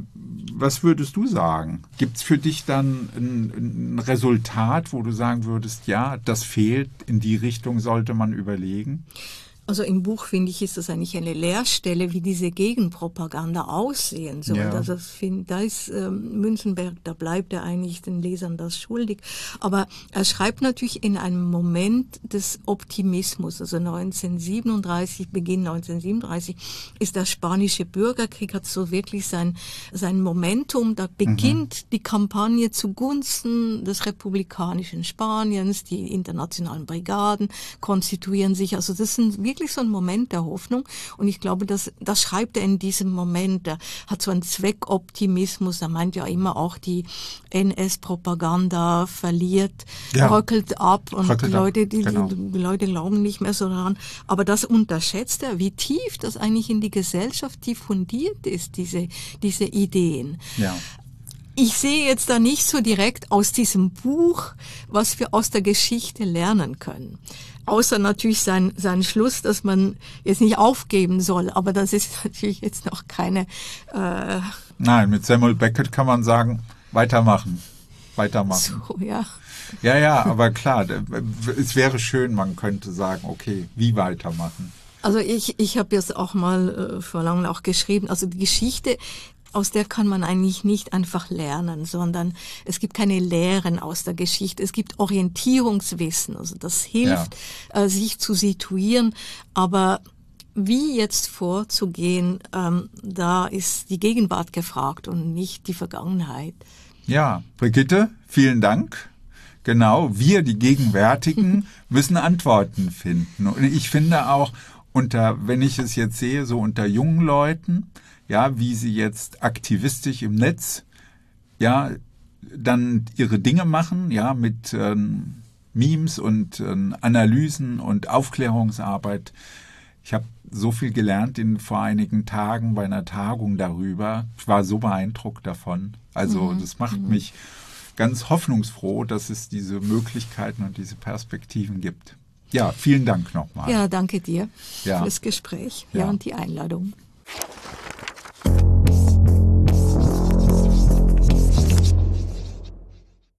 was würdest du sagen? Gibt es für dich dann ein, ein Resultat, wo du sagen würdest, ja, das fehlt, in die Richtung sollte man überlegen? Also im Buch, finde ich, ist das eigentlich eine Leerstelle, wie diese Gegenpropaganda aussehen soll. Ja. Also find, da ist ähm, Münzenberg, da bleibt er eigentlich den Lesern das schuldig. Aber er schreibt natürlich in einem Moment des Optimismus. Also neunzehnhundertsiebenunddreißig, Beginn neunzehnhundertsiebenunddreißig ist der spanische Bürgerkrieg, hat so wirklich sein, sein Momentum. Da beginnt mhm. die Kampagne zugunsten des republikanischen Spaniens. Die internationalen Brigaden konstituieren sich. Also das sind wirklich so ein Moment der Hoffnung und ich glaube, das, das schreibt er in diesem Moment. Er hat so einen Zweckoptimismus, er meint ja immer auch, die N S-Propaganda verliert, ja. bröckelt ab und die Leute, die, genau. die, die Leute glauben nicht mehr so daran. Aber das unterschätzt er, wie tief das eigentlich in die Gesellschaft diffundiert ist, diese, diese Ideen. Ja. Ich sehe jetzt da nicht so direkt aus diesem Buch, was wir aus der Geschichte lernen können. Außer natürlich sein, sein Schluss, dass man jetzt nicht aufgeben soll. Aber das ist natürlich jetzt noch keine... Äh Nein, mit Samuel Beckett kann man sagen, weitermachen, weitermachen. So, ja. Ja, ja, aber klar, es wäre schön, man könnte sagen, okay, wie weitermachen? Also ich, ich habe jetzt auch mal äh, vor langem auch geschrieben, also die Geschichte... Aus der kann man eigentlich nicht einfach lernen, sondern es gibt keine Lehren aus der Geschichte. Es gibt Orientierungswissen, also das hilft, ja. äh, sich zu situieren. Aber wie jetzt vorzugehen, ähm, da ist die Gegenwart gefragt und nicht die Vergangenheit. Ja, Brigitte, vielen Dank. Genau, wir, die Gegenwärtigen, müssen Antworten finden. Und ich finde auch, unter, wenn ich es jetzt sehe, so unter jungen Leuten, ja, wie sie jetzt aktivistisch im Netz, ja, dann ihre Dinge machen, ja, mit ähm, Memes und ähm, Analysen und Aufklärungsarbeit. Ich habe so viel gelernt in vor einigen Tagen bei einer Tagung darüber. Ich war so beeindruckt davon. Also mhm. das macht mhm. mich ganz hoffnungsfroh, dass es diese Möglichkeiten und diese Perspektiven gibt. Ja, vielen Dank nochmal. Ja, danke dir ja. für das Gespräch ja. Ja, und die Einladung.